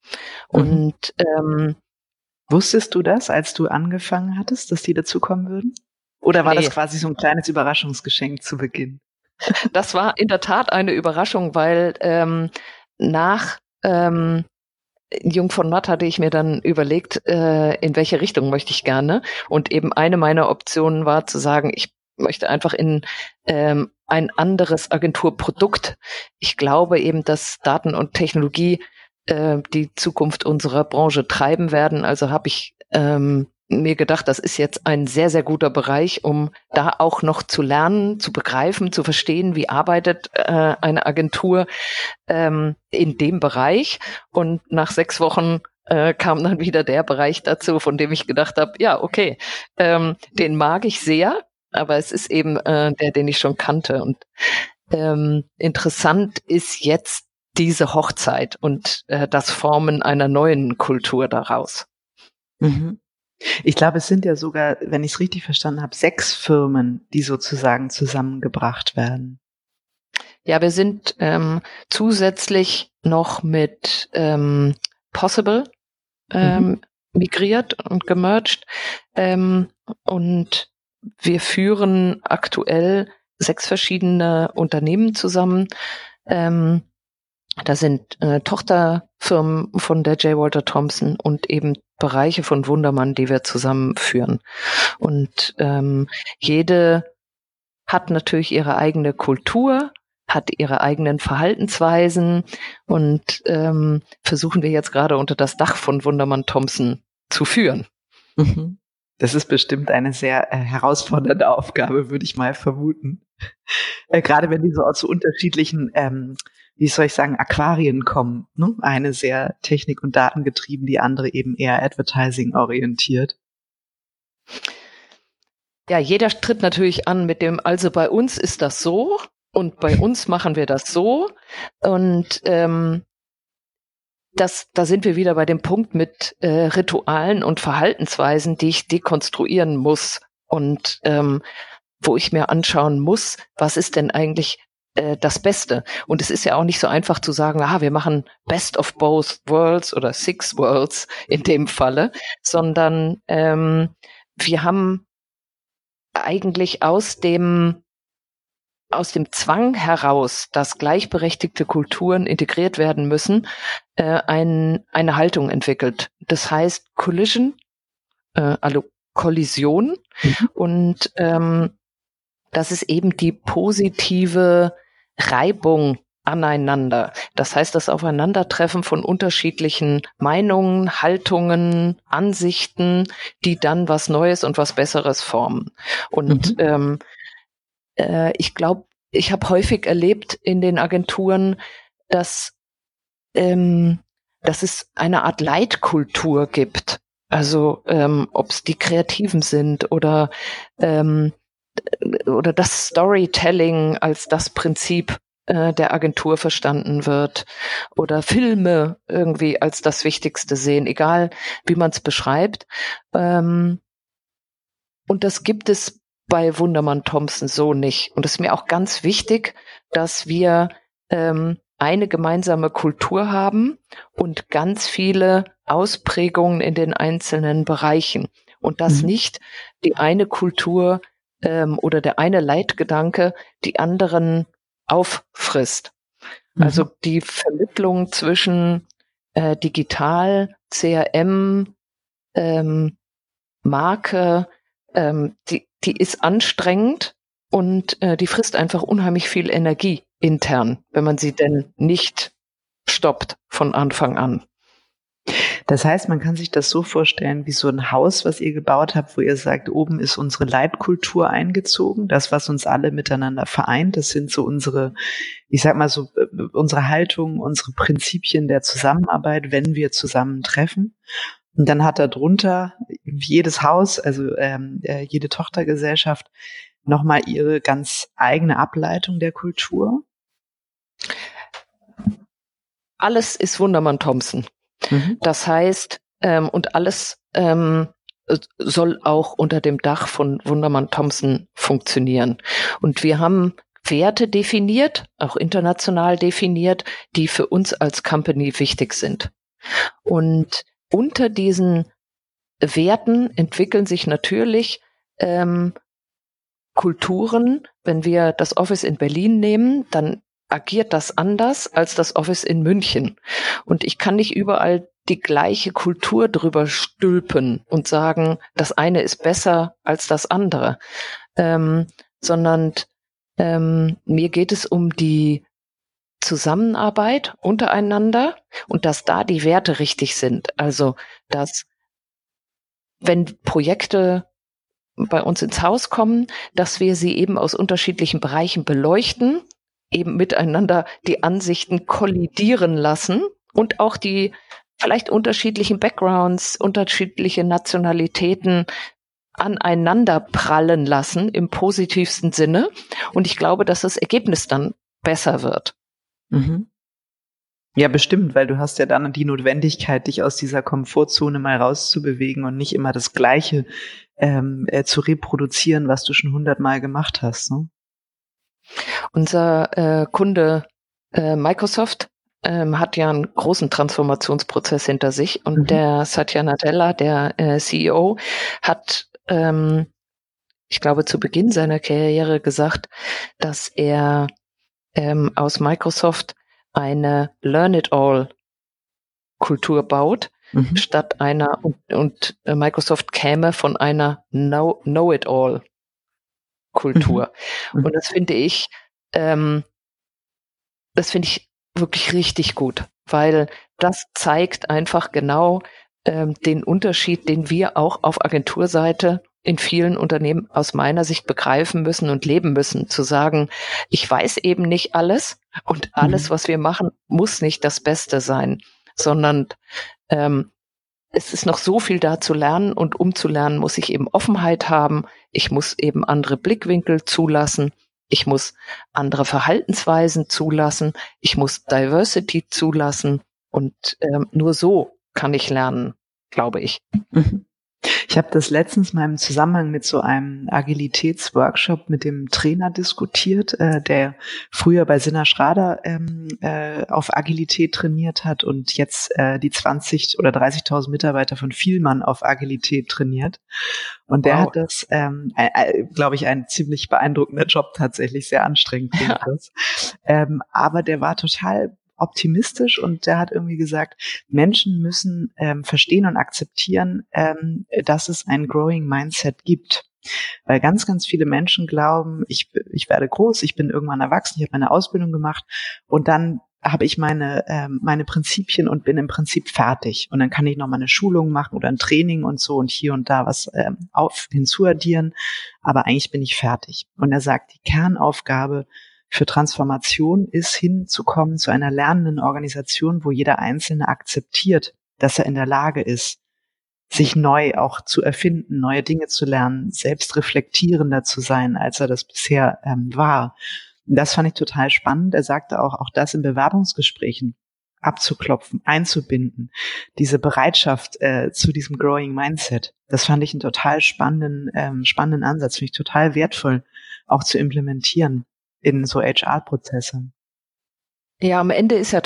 Und ähm, wusstest du das, als du angefangen hattest, dass die dazukommen würden? Oder war nee. das quasi so ein kleines Überraschungsgeschenk zu Beginn? Das war in der Tat eine Überraschung, weil ähm, nach ähm, Jung von Matt hatte ich mir dann überlegt, äh, in welche Richtung möchte ich gerne. Und eben eine meiner Optionen war zu sagen, ich möchte einfach in ähm, ein anderes Agenturprodukt. Ich glaube eben, dass Daten und Technologie äh, die Zukunft unserer Branche treiben werden. Also habe ich ähm, mir gedacht, das ist jetzt ein sehr, sehr guter Bereich, um da auch noch zu lernen, zu begreifen, zu verstehen, wie arbeitet äh, eine Agentur ähm, in dem Bereich. Und nach sechs Wochen äh, kam dann wieder der Bereich dazu, von dem ich gedacht habe, ja, okay, ähm, den mag ich sehr, aber es ist eben äh, der, den ich schon kannte. Und ähm, interessant ist jetzt diese Hochzeit und äh, das Formen einer neuen Kultur daraus. Mhm. Ich glaube, es sind ja sogar, wenn ich es richtig verstanden habe, sechs Firmen, die sozusagen zusammengebracht werden. Ja, wir sind ähm, zusätzlich noch mit ähm, Possible ähm, mhm. migriert und gemerged ähm, und wir führen aktuell sechs verschiedene Unternehmen zusammen. Ähm, da sind äh, Tochterfirmen von der J. Walter Thompson und eben Bereiche von Wundermann, die wir zusammenführen. Und ähm, jede hat natürlich ihre eigene Kultur, hat ihre eigenen Verhaltensweisen und ähm, versuchen wir jetzt gerade unter das Dach von Wundermann Thompson zu führen. Mhm. Das ist bestimmt eine sehr äh, herausfordernde Aufgabe, würde ich mal vermuten. Äh, gerade wenn die so aus so unterschiedlichen, ähm, wie soll ich sagen, Aquarien kommen. Ne? Eine sehr technik- und datengetrieben, die andere eben eher Advertising-orientiert. Ja, jeder tritt natürlich an mit dem, also bei uns ist das so und bei uns machen wir das so. Und ähm, das, da sind wir wieder bei dem Punkt mit äh, Ritualen und Verhaltensweisen, die ich dekonstruieren muss und ähm, wo ich mir anschauen muss, was ist denn eigentlich äh, das Beste. Und es ist ja auch nicht so einfach zu sagen, ah, wir machen Best of Both Worlds oder Six Worlds in dem Falle, sondern ähm, wir haben eigentlich aus dem aus dem Zwang heraus, dass gleichberechtigte Kulturen integriert werden müssen, äh, ein, eine Haltung entwickelt. Das heißt Collision, äh, also Kollision. Mhm. Und ähm, das ist eben die positive Reibung aneinander. Das heißt, das Aufeinandertreffen von unterschiedlichen Meinungen, Haltungen, Ansichten, die dann was Neues und was Besseres formen. Und mhm. ähm, äh, ich glaube, ich habe häufig erlebt in den Agenturen, dass, ähm, dass es eine Art Leitkultur gibt. Also ähm, ob es die Kreativen sind oder ähm, oder das Storytelling als das Prinzip äh, der Agentur verstanden wird oder Filme irgendwie als das Wichtigste sehen, egal wie man es beschreibt. Ähm, und das gibt es bei Wundermann Thompson so nicht. Und es ist mir auch ganz wichtig, dass wir ähm, eine gemeinsame Kultur haben und ganz viele Ausprägungen in den einzelnen Bereichen. und dass Mhm. nicht die eine Kultur ähm, oder der eine Leitgedanke die anderen auffrisst. Mhm. Also die Vermittlung zwischen äh, digital, C R M, ähm, Marke, ähm, die, die ist anstrengend und äh, die frisst einfach unheimlich viel Energie intern, wenn man sie denn nicht stoppt von Anfang an. Das heißt, man kann sich das so vorstellen wie so ein Haus, was ihr gebaut habt, wo ihr sagt, oben ist unsere Leitkultur eingezogen, das, was uns alle miteinander vereint, das sind so unsere, ich sag mal so, äh, unsere Haltung, unsere Prinzipien der Zusammenarbeit, wenn wir zusammentreffen. Und dann hat da drunter jedes Haus, also ähm, äh, jede Tochtergesellschaft, nochmal ihre ganz eigene Ableitung der Kultur. Alles ist Wundermann Thompson. Mhm. Das heißt, ähm, und alles ähm, soll auch unter dem Dach von Wundermann Thompson funktionieren. Und wir haben Werte definiert, auch international definiert, die für uns als Company wichtig sind. Und unter diesen Werten entwickeln sich natürlich ähm, Kulturen. Wenn wir das Office in Berlin nehmen, dann agiert das anders als das Office in München. Und ich kann nicht überall die gleiche Kultur drüber stülpen und sagen, das eine ist besser als das andere, ähm, sondern ähm, mir geht es um die Zusammenarbeit untereinander und dass da die Werte richtig sind. Also, dass wenn Projekte bei uns ins Haus kommen, dass wir sie eben aus unterschiedlichen Bereichen beleuchten, eben miteinander die Ansichten kollidieren lassen und auch die vielleicht unterschiedlichen Backgrounds, unterschiedliche Nationalitäten aneinander prallen lassen im positivsten Sinne. Und ich glaube, dass das Ergebnis dann besser wird. Mhm. Ja, bestimmt, weil du hast ja dann die Notwendigkeit, dich aus dieser Komfortzone mal rauszubewegen und nicht immer das Gleiche ähm, äh, zu reproduzieren, was du schon hundertmal gemacht hast. Ne? Unser äh, Kunde äh, Microsoft ähm, hat ja einen großen Transformationsprozess hinter sich und mhm. der Satya Nadella, der äh, C E O, hat, ähm, ich glaube, zu Beginn seiner Karriere gesagt, dass er ähm, aus Microsoft eine Learn-it-all-Kultur baut, mhm. statt einer, und, und äh, Microsoft käme von einer Know, Know-it-all-Kultur. Mhm. Und das finde ich, ähm, das finde ich wirklich richtig gut, weil das zeigt einfach genau ähm, den Unterschied, den wir auch auf Agenturseite in vielen Unternehmen aus meiner Sicht begreifen müssen und leben müssen, zu sagen, ich weiß eben nicht alles und alles, was wir machen, muss nicht das Beste sein, sondern ähm, es ist noch so viel da zu lernen und um zu lernen, muss ich eben Offenheit haben, ich muss eben andere Blickwinkel zulassen, ich muss andere Verhaltensweisen zulassen, ich muss Diversity zulassen und ähm, nur so kann ich lernen, glaube ich. Mhm. Ich habe das letztens mal im Zusammenhang mit so einem Agilitätsworkshop mit dem Trainer diskutiert, äh, der früher bei Sinna Schrader ähm, äh, auf Agilität trainiert hat und jetzt äh, die zwanzig oder dreißigtausend Mitarbeiter von Vielmann auf Agilität trainiert. Und der wow. hat das, ähm, äh, äh, glaube ich, ein ziemlich beeindruckender Job, tatsächlich sehr anstrengend. Ja. Das. Ähm, aber der war total optimistisch und der hat irgendwie gesagt, Menschen müssen ähm, verstehen und akzeptieren, ähm, dass es ein Growing Mindset gibt. Weil ganz, ganz viele Menschen glauben, ich, ich werde groß, ich bin irgendwann erwachsen, ich habe meine Ausbildung gemacht und dann habe ich meine ähm, meine Prinzipien und bin im Prinzip fertig. Und dann kann ich noch mal eine Schulung machen oder ein Training und so und hier und da was ähm, auf hinzuaddieren. Aber eigentlich bin ich fertig. Und er sagt, die Kernaufgabe für Transformation ist hinzukommen zu einer lernenden Organisation, wo jeder Einzelne akzeptiert, dass er in der Lage ist, sich neu auch zu erfinden, neue Dinge zu lernen, selbst reflektierender zu sein, als er das bisher ähm, war. Und das fand ich total spannend. Er sagte auch, auch das in Bewerbungsgesprächen abzuklopfen, einzubinden, diese Bereitschaft äh, zu diesem Growing Mindset. Das fand ich einen total spannenden, ähm, spannenden Ansatz, finde ich total wertvoll, auch zu implementieren in so H R-Prozesse. Ja, am Ende ist ja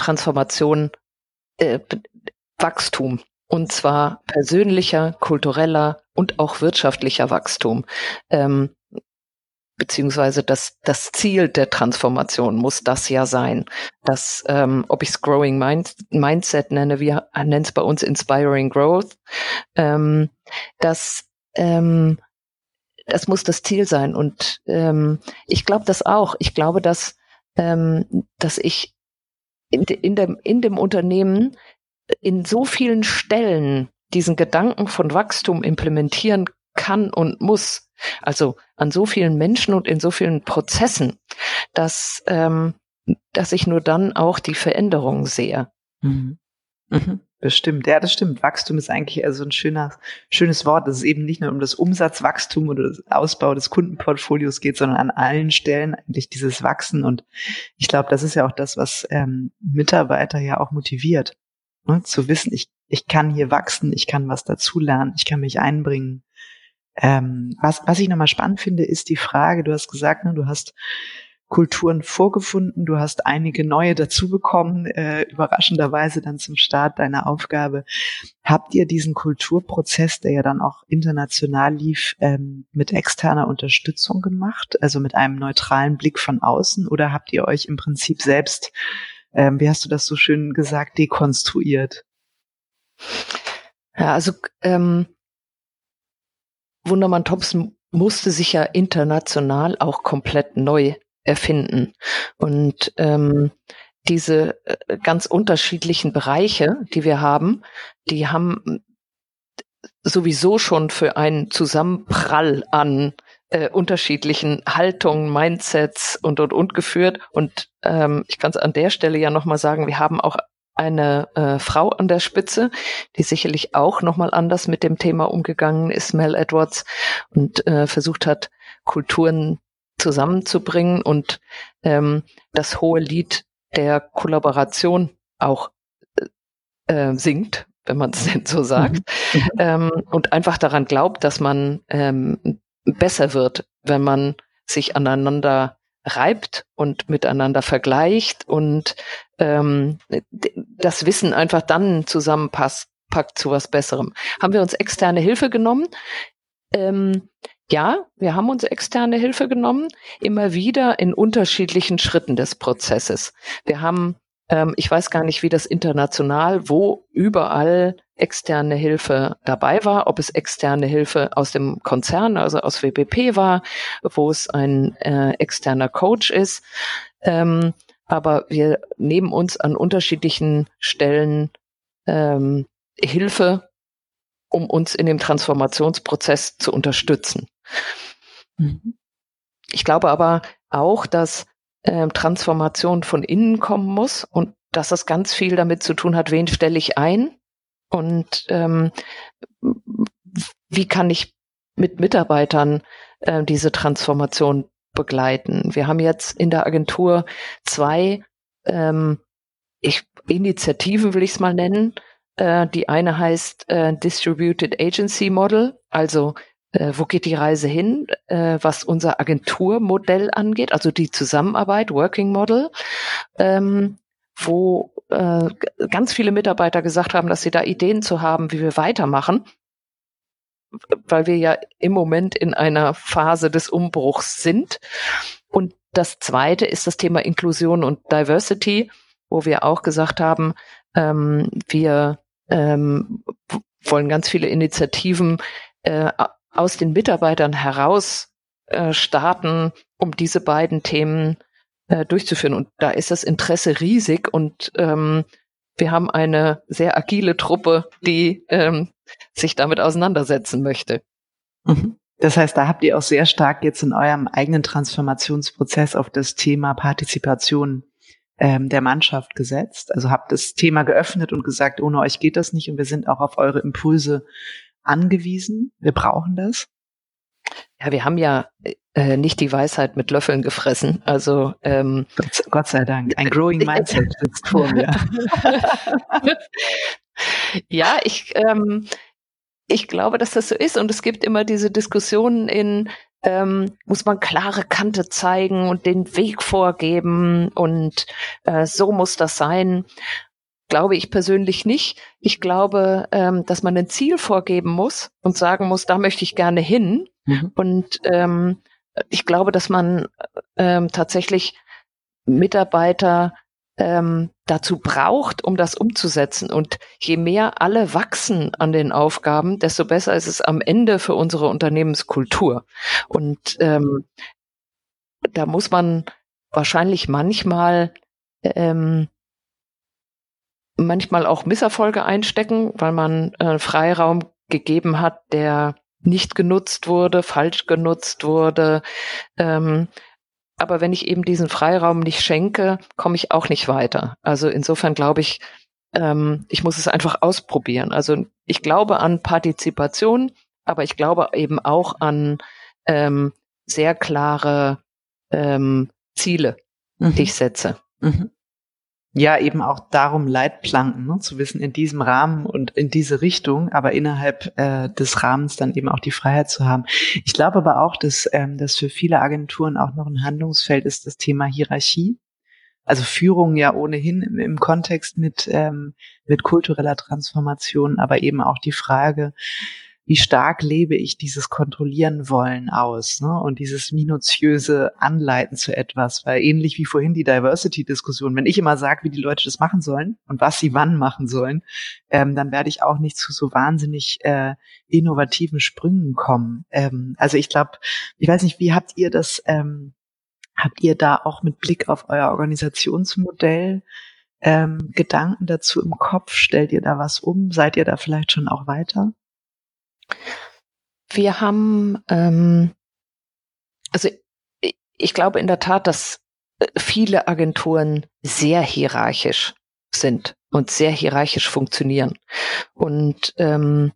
Transformation äh, Wachstum. Und zwar persönlicher, kultureller und auch wirtschaftlicher Wachstum. Ähm, beziehungsweise das, das Ziel der Transformation muss das ja sein. Das, ähm, ob ich es Growing Mind, Mindset nenne, wir nennen es bei uns Inspiring Growth, ähm, das, ähm, das muss das Ziel sein. Und ähm, ich glaube das auch. Ich glaube, dass, ähm, dass ich in, de, in, dem, in dem Unternehmen in so vielen Stellen diesen Gedanken von Wachstum implementieren kann und muss, also an so vielen Menschen und in so vielen Prozessen, dass, ähm, dass ich nur dann auch die Veränderung sehe. Mhm. Mhm. Bestimmt, ja, das stimmt. Wachstum ist eigentlich eher so ein schöner, schönes Wort, dass es eben nicht nur um das Umsatzwachstum oder das Ausbau des Kundenportfolios geht, sondern an allen Stellen eigentlich dieses Wachsen. Und ich glaube, das ist ja auch das, was ähm, Mitarbeiter ja auch motiviert, ne? Zu wissen, ich, ich kann hier wachsen, ich kann was dazulernen, ich kann mich einbringen. Ähm, was, was ich nochmal spannend finde, ist die Frage, du hast gesagt, ne, du hast Kulturen vorgefunden, du hast einige neue dazu bekommen, äh, überraschenderweise dann zum Start deiner Aufgabe. Habt ihr diesen Kulturprozess, der ja dann auch international lief, ähm, mit externer Unterstützung gemacht, also mit einem neutralen Blick von außen, oder habt ihr euch im Prinzip selbst, ähm, wie hast du das so schön gesagt, dekonstruiert? Ja, also ähm, Wundermann Thompson musste sich ja international auch komplett neu erfinden. Und ähm, diese äh, ganz unterschiedlichen Bereiche, die wir haben, die haben sowieso schon für einen Zusammenprall an äh, unterschiedlichen Haltungen, Mindsets und, und, und geführt. Und ähm, ich kann es an der Stelle ja nochmal sagen, wir haben auch eine äh, Frau an der Spitze, die sicherlich auch nochmal anders mit dem Thema umgegangen ist, Mel Edwards, und äh, versucht hat, Kulturen zusammenzubringen und ähm, das hohe Lied der Kollaboration auch äh, singt, wenn man es denn so sagt, mhm. ähm, und einfach daran glaubt, dass man ähm, besser wird, wenn man sich aneinander reibt und miteinander vergleicht und ähm, das Wissen einfach dann zusammenpasst, packt zu was Besserem. Haben wir uns externe Hilfe genommen? Ähm, ja, wir haben uns externe Hilfe genommen, immer wieder in unterschiedlichen Schritten des Prozesses. Wir haben, ähm, ich weiß gar nicht, wie das international, wo überall externe Hilfe dabei war, ob es externe Hilfe aus dem Konzern, also aus W B P war, wo es ein äh, externer Coach ist. Ähm, aber wir nehmen uns an unterschiedlichen Stellen ähm, Hilfe, um uns in dem Transformationsprozess zu unterstützen. Mhm. Ich glaube aber auch, dass äh, Transformation von innen kommen muss und dass das ganz viel damit zu tun hat, wen stelle ich ein und ähm, wie kann ich mit Mitarbeitern äh, diese Transformation begleiten. Wir haben jetzt in der Agentur zwei ähm, ich, Initiativen, will ich es mal nennen. Äh, die eine heißt äh, Distributed Agency Model, also äh, wo geht die Reise hin, äh, was unser Agenturmodell angeht, also die Zusammenarbeit, Working Model, ähm, wo äh, ganz viele Mitarbeiter gesagt haben, dass sie da Ideen zu haben, wie wir weitermachen, weil wir ja im Moment in einer Phase des Umbruchs sind. Und das zweite ist das Thema Inklusion und Diversity, wo wir auch gesagt haben, ähm, wir ähm, wollen ganz viele Initiativen äh, aus den Mitarbeitern heraus äh, starten, um diese beiden Themen äh, durchzuführen. Und da ist das Interesse riesig und ähm, wir haben eine sehr agile Truppe, die ähm, sich damit auseinandersetzen möchte. Das heißt, da habt ihr auch sehr stark jetzt in eurem eigenen Transformationsprozess auf das Thema Partizipation ähm, der Mannschaft gesetzt. Also habt das Thema geöffnet und gesagt, ohne euch geht das nicht und wir sind auch auf eure Impulse angewiesen. Wir brauchen das. Ja, wir haben ja äh, nicht die Weisheit mit Löffeln gefressen. Also ähm, Gott, Gott sei Dank, ein Growing Mindset sitzt vor mir. Ja, ich ähm, ich glaube, dass das so ist und es gibt immer diese Diskussionen in, ähm, muss man klare Kante zeigen und den Weg vorgeben und äh, so muss das sein. glaube ich persönlich nicht. Ich glaube, ähm, dass man ein Ziel vorgeben muss und sagen muss, da möchte ich gerne hin. Mhm. Und ähm, ich glaube, dass man ähm, tatsächlich Mitarbeiter ähm, dazu braucht, um das umzusetzen. Und je mehr alle wachsen an den Aufgaben, desto besser ist es am Ende für unsere Unternehmenskultur. Und ähm, da muss man wahrscheinlich manchmal ähm, manchmal auch Misserfolge einstecken, weil man äh, Freiraum gegeben hat, der nicht genutzt wurde, falsch genutzt wurde. Ähm, aber wenn ich eben diesen Freiraum nicht schenke, komme ich auch nicht weiter. Also insofern glaube ich, ähm, ich muss es einfach ausprobieren. Also ich glaube an Partizipation, aber ich glaube eben auch an ähm, sehr klare ähm, Ziele, mhm. die ich setze. Mhm. Ja, eben auch darum Leitplanken, ne, zu wissen, in diesem Rahmen und in diese Richtung, aber innerhalb äh, des Rahmens dann eben auch die Freiheit zu haben. Ich glaube aber auch, dass ähm, das für viele Agenturen auch noch ein Handlungsfeld ist, das Thema Hierarchie. Also Führung ja ohnehin im, im Kontext mit ähm, mit kultureller Transformation, aber eben auch die Frage, wie stark lebe ich dieses Kontrollieren wollen aus, ne? Und dieses minutiöse Anleiten zu etwas, weil ähnlich wie vorhin die Diversity-Diskussion, wenn ich immer sage, wie die Leute das machen sollen und was sie wann machen sollen, ähm, dann werde ich auch nicht zu so wahnsinnig äh, innovativen Sprüngen kommen. Ähm, also ich glaube, ich weiß nicht, wie habt ihr das, ähm, habt ihr da auch mit Blick auf euer Organisationsmodell ähm, Gedanken dazu im Kopf? Stellt ihr da was um? Seid ihr da vielleicht schon auch weiter? Wir haben, ähm, also ich, ich glaube in der Tat, dass viele Agenturen sehr hierarchisch sind und sehr hierarchisch funktionieren. Und ähm,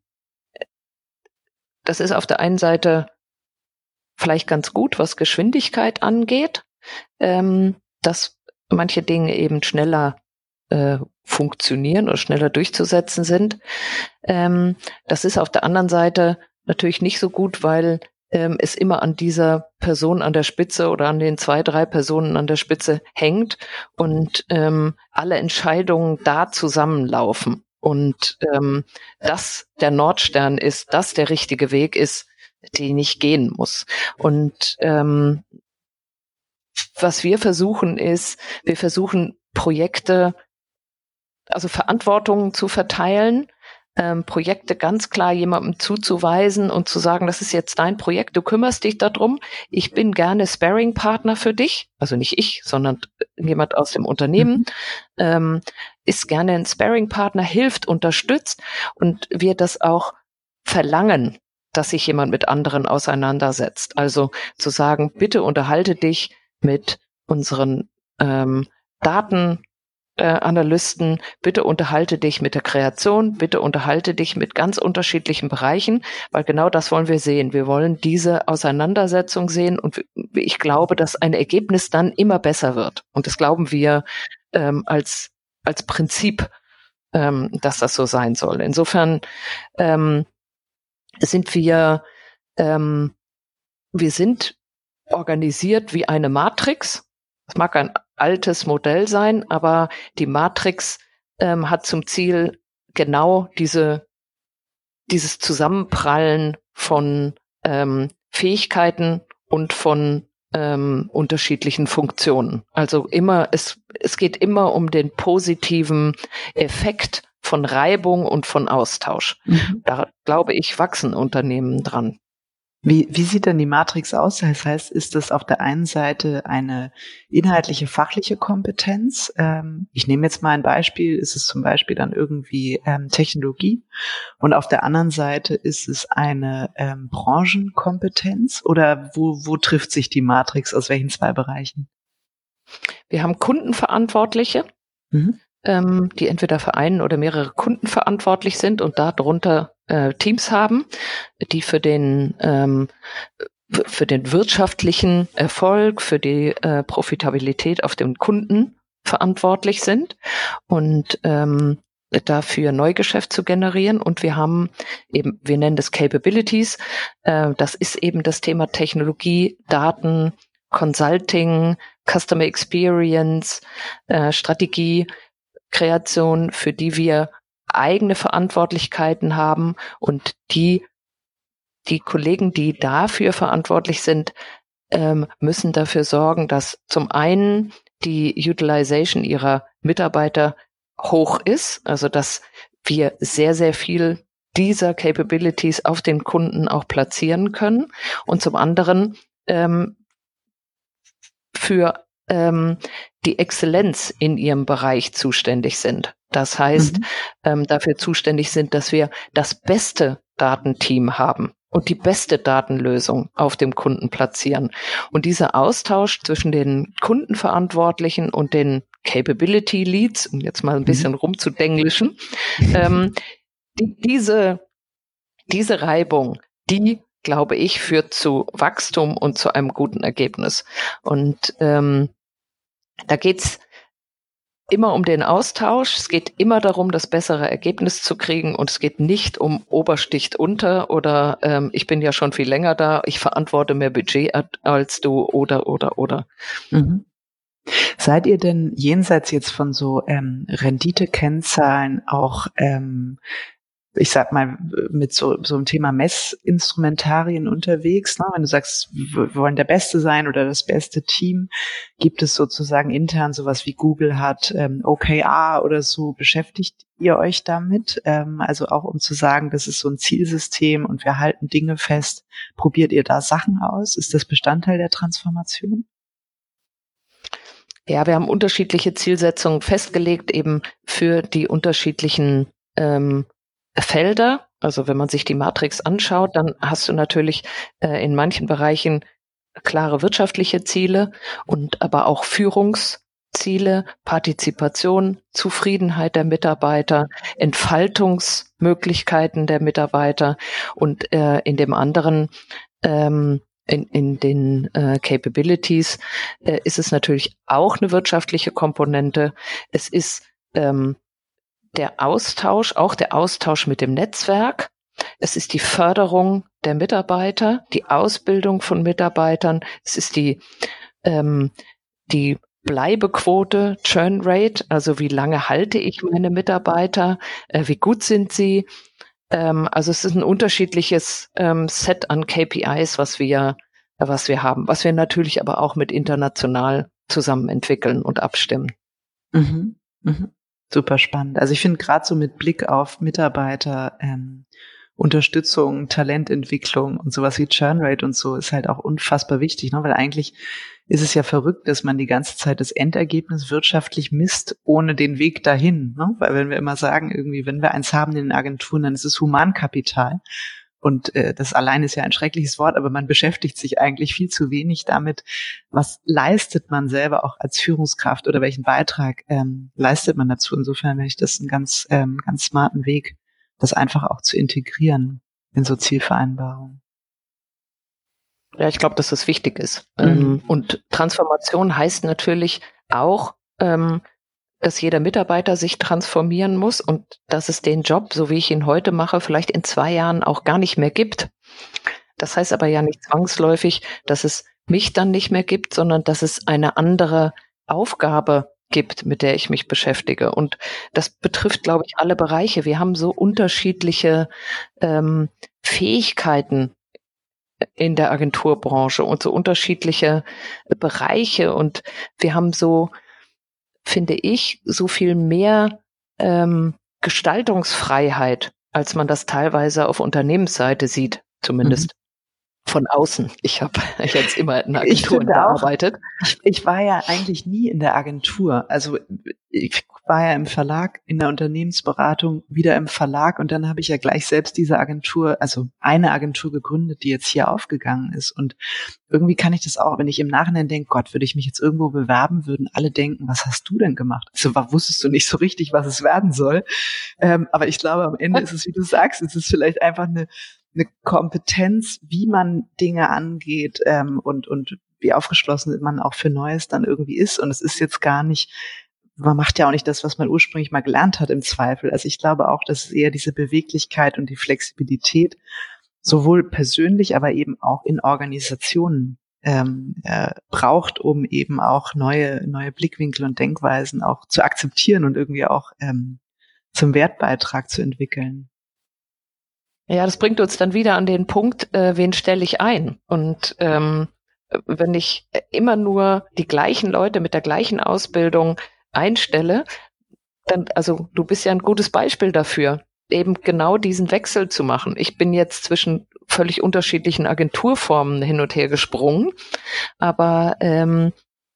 das ist auf der einen Seite vielleicht ganz gut, was Geschwindigkeit angeht, ähm, dass manche Dinge eben schneller äh, funktionieren oder schneller durchzusetzen sind. Ähm, das ist auf der anderen Seite natürlich nicht so gut, weil ähm, es immer an dieser Person an der Spitze oder an den zwei, drei Personen an der Spitze hängt und ähm, alle Entscheidungen da zusammenlaufen. Und ähm, dass der Nordstern ist, dass der richtige Weg ist, den ich gehen muss. Und ähm, was wir versuchen ist, wir versuchen Projekte, also Verantwortung zu verteilen, ähm, Projekte ganz klar jemandem zuzuweisen und zu sagen, das ist jetzt dein Projekt, du kümmerst dich darum, ich bin gerne Sparring-Partner für dich, also nicht ich, sondern jemand aus dem Unternehmen, mhm. ähm, ist gerne ein Sparring-Partner, hilft, unterstützt und wir das auch verlangen, dass sich jemand mit anderen auseinandersetzt. Also zu sagen, bitte unterhalte dich mit unseren ähm, Daten, Äh, Analysten, bitte unterhalte dich mit der Kreation, bitte unterhalte dich mit ganz unterschiedlichen Bereichen, weil genau das wollen wir sehen. Wir wollen diese Auseinandersetzung sehen und ich glaube, dass ein Ergebnis dann immer besser wird. Und das glauben wir ähm, als als Prinzip, ähm, dass das so sein soll. Insofern ähm, sind wir ähm, wir sind organisiert wie eine Matrix. Das mag ein altes Modell sein, aber die Matrix ähm, hat zum Ziel genau diese, dieses Zusammenprallen von ähm, Fähigkeiten und von ähm, unterschiedlichen Funktionen. Also immer, es, es geht immer um den positiven Effekt von Reibung und von Austausch. Mhm. Da, glaube ich, wachsen Unternehmen dran. Wie, wie sieht denn die Matrix aus? Das heißt, ist das auf der einen Seite eine inhaltliche, fachliche Kompetenz? Ähm, ich nehme jetzt mal ein Beispiel, ist es zum Beispiel dann irgendwie ähm, Technologie? Und auf der anderen Seite ist es eine ähm, Branchenkompetenz? Oder wo, wo trifft sich die Matrix? Aus welchen zwei Bereichen? Wir haben Kundenverantwortliche, mhm. ähm, die entweder für einen oder mehrere Kunden verantwortlich sind und darunter äh, Teams haben, die für den ähm, für den wirtschaftlichen Erfolg, für die äh, Profitabilität auf dem Kunden verantwortlich sind und ähm, dafür Neugeschäft zu generieren. Und wir haben eben, wir nennen das Capabilities, äh, das ist eben das Thema Technologie, Daten, Consulting, Customer Experience, äh, Strategie, Kreation, für die wir eigene Verantwortlichkeiten haben und die, die Kollegen, die dafür verantwortlich sind, ähm, müssen dafür sorgen, dass zum einen die Utilization ihrer Mitarbeiter hoch ist, also dass wir sehr, sehr viel dieser Capabilities auf den Kunden auch platzieren können und zum anderen ähm, für ähm, die Exzellenz in ihrem Bereich zuständig sind. Das heißt, mhm. ähm, dafür zuständig sind, dass wir das beste Datenteam haben und die beste Datenlösung auf dem Kunden platzieren. Und dieser Austausch zwischen den Kundenverantwortlichen und den Capability Leads, um jetzt mal ein bisschen mhm. rumzudenglischen, ähm, die, diese, diese Reibung, die, glaube ich, führt zu Wachstum und zu einem guten Ergebnis. Und ähm, da geht's immer um den Austausch. Es geht immer darum, das bessere Ergebnis zu kriegen. Und es geht nicht um Obersticht unter oder ähm, ich bin ja schon viel länger da, ich verantworte mehr Budget als du oder, oder, oder. Mhm. Seid ihr denn jenseits jetzt von so ähm, Renditekennzahlen auch ähm, ich sag mal, mit so, so einem Thema Messinstrumentarien unterwegs, ne? Wenn du sagst, wir wollen der Beste sein oder das beste Team, gibt es sozusagen intern sowas wie Google hat, ähm, O K R oder so, beschäftigt ihr euch damit? Ähm, also auch um zu sagen, das ist so ein Zielsystem und wir halten Dinge fest. Probiert ihr da Sachen aus? Ist das Bestandteil der Transformation? Ja, wir haben unterschiedliche Zielsetzungen festgelegt, eben für die unterschiedlichen ähm, Felder. Also wenn man sich die Matrix anschaut, dann hast du natürlich äh, in manchen Bereichen klare wirtschaftliche Ziele und aber auch Führungsziele, Partizipation, Zufriedenheit der Mitarbeiter, Entfaltungsmöglichkeiten der Mitarbeiter und äh, in dem anderen ähm, In, in den äh, Capabilities äh, ist es natürlich auch eine wirtschaftliche Komponente. Es ist ähm, der Austausch, auch der Austausch mit dem Netzwerk. Es ist die Förderung der Mitarbeiter, die Ausbildung von Mitarbeitern. Es ist die ähm, die Bleibequote, Churn Rate, also wie lange halte ich meine Mitarbeiter, äh, wie gut sind sie. Also es ist ein unterschiedliches ähm, Set an K P Is, was wir, was wir haben, was wir natürlich aber auch mit international zusammen entwickeln und abstimmen. Mhm. Mhm. Super spannend. Also ich finde gerade so mit Blick auf Mitarbeiter, ähm, Unterstützung, Talententwicklung und sowas wie Churnrate und so ist halt auch unfassbar wichtig, ne? Weil eigentlich ist es ja verrückt, dass man die ganze Zeit das Endergebnis wirtschaftlich misst, ohne den Weg dahin, ne? Weil wenn wir immer sagen, irgendwie, wenn wir eins haben in den Agenturen, dann ist es Humankapital. Und äh, das allein ist ja ein schreckliches Wort, aber man beschäftigt sich eigentlich viel zu wenig damit, was leistet man selber auch als Führungskraft oder welchen Beitrag ähm, leistet man dazu. Insofern finde ich das einen ganz, ähm, ganz smarten Weg, das einfach auch zu integrieren in so Zielvereinbarungen. Ja, ich glaube, dass das wichtig ist. Mhm. Ähm, und Transformation heißt natürlich auch, ähm, dass jeder Mitarbeiter sich transformieren muss und dass es den Job, so wie ich ihn heute mache, vielleicht in zwei Jahren auch gar nicht mehr gibt. Das heißt aber ja nicht zwangsläufig, dass es mich dann nicht mehr gibt, sondern dass es eine andere Aufgabe gibt, mit der ich mich beschäftige. Und das betrifft, glaube ich, alle Bereiche. Wir haben so unterschiedliche ähm, Fähigkeiten in der Agenturbranche und so unterschiedliche Bereiche. Und wir haben so, finde ich, so viel mehr ähm, Gestaltungsfreiheit, als man das teilweise auf Unternehmensseite sieht, zumindest. Mhm. Von außen. Ich habe jetzt immer in Agenturen gearbeitet. Ich, ich war ja eigentlich nie in der Agentur. Also ich war ja im Verlag, in der Unternehmensberatung, wieder im Verlag und dann habe ich ja gleich selbst diese Agentur, also eine Agentur gegründet, die jetzt hier aufgegangen ist. Und irgendwie kann ich das auch, wenn ich im Nachhinein denke, Gott, würde ich mich jetzt irgendwo bewerben, würden alle denken, was hast du denn gemacht? Also wusstest du nicht so richtig, was es werden soll. Ähm, aber ich glaube, am Ende ist es, wie du sagst, es ist vielleicht einfach eine eine Kompetenz, wie man Dinge angeht ähm, und und wie aufgeschlossen man auch für Neues dann irgendwie ist. Und es ist jetzt gar nicht, man macht ja auch nicht das, was man ursprünglich mal gelernt hat im Zweifel. Also ich glaube auch, dass es eher diese Beweglichkeit und die Flexibilität sowohl persönlich, aber eben auch in Organisationen ähm, äh, braucht, um eben auch neue neue Blickwinkel und Denkweisen auch zu akzeptieren und irgendwie auch ähm, zum Wertbeitrag zu entwickeln. Ja, das bringt uns dann wieder an den Punkt, äh, wen stelle ich ein? Und ähm, wenn ich immer nur die gleichen Leute mit der gleichen Ausbildung einstelle, dann, also du bist ja ein gutes Beispiel dafür, eben genau diesen Wechsel zu machen. Ich bin jetzt zwischen völlig unterschiedlichen Agenturformen hin und her gesprungen, aber ähm,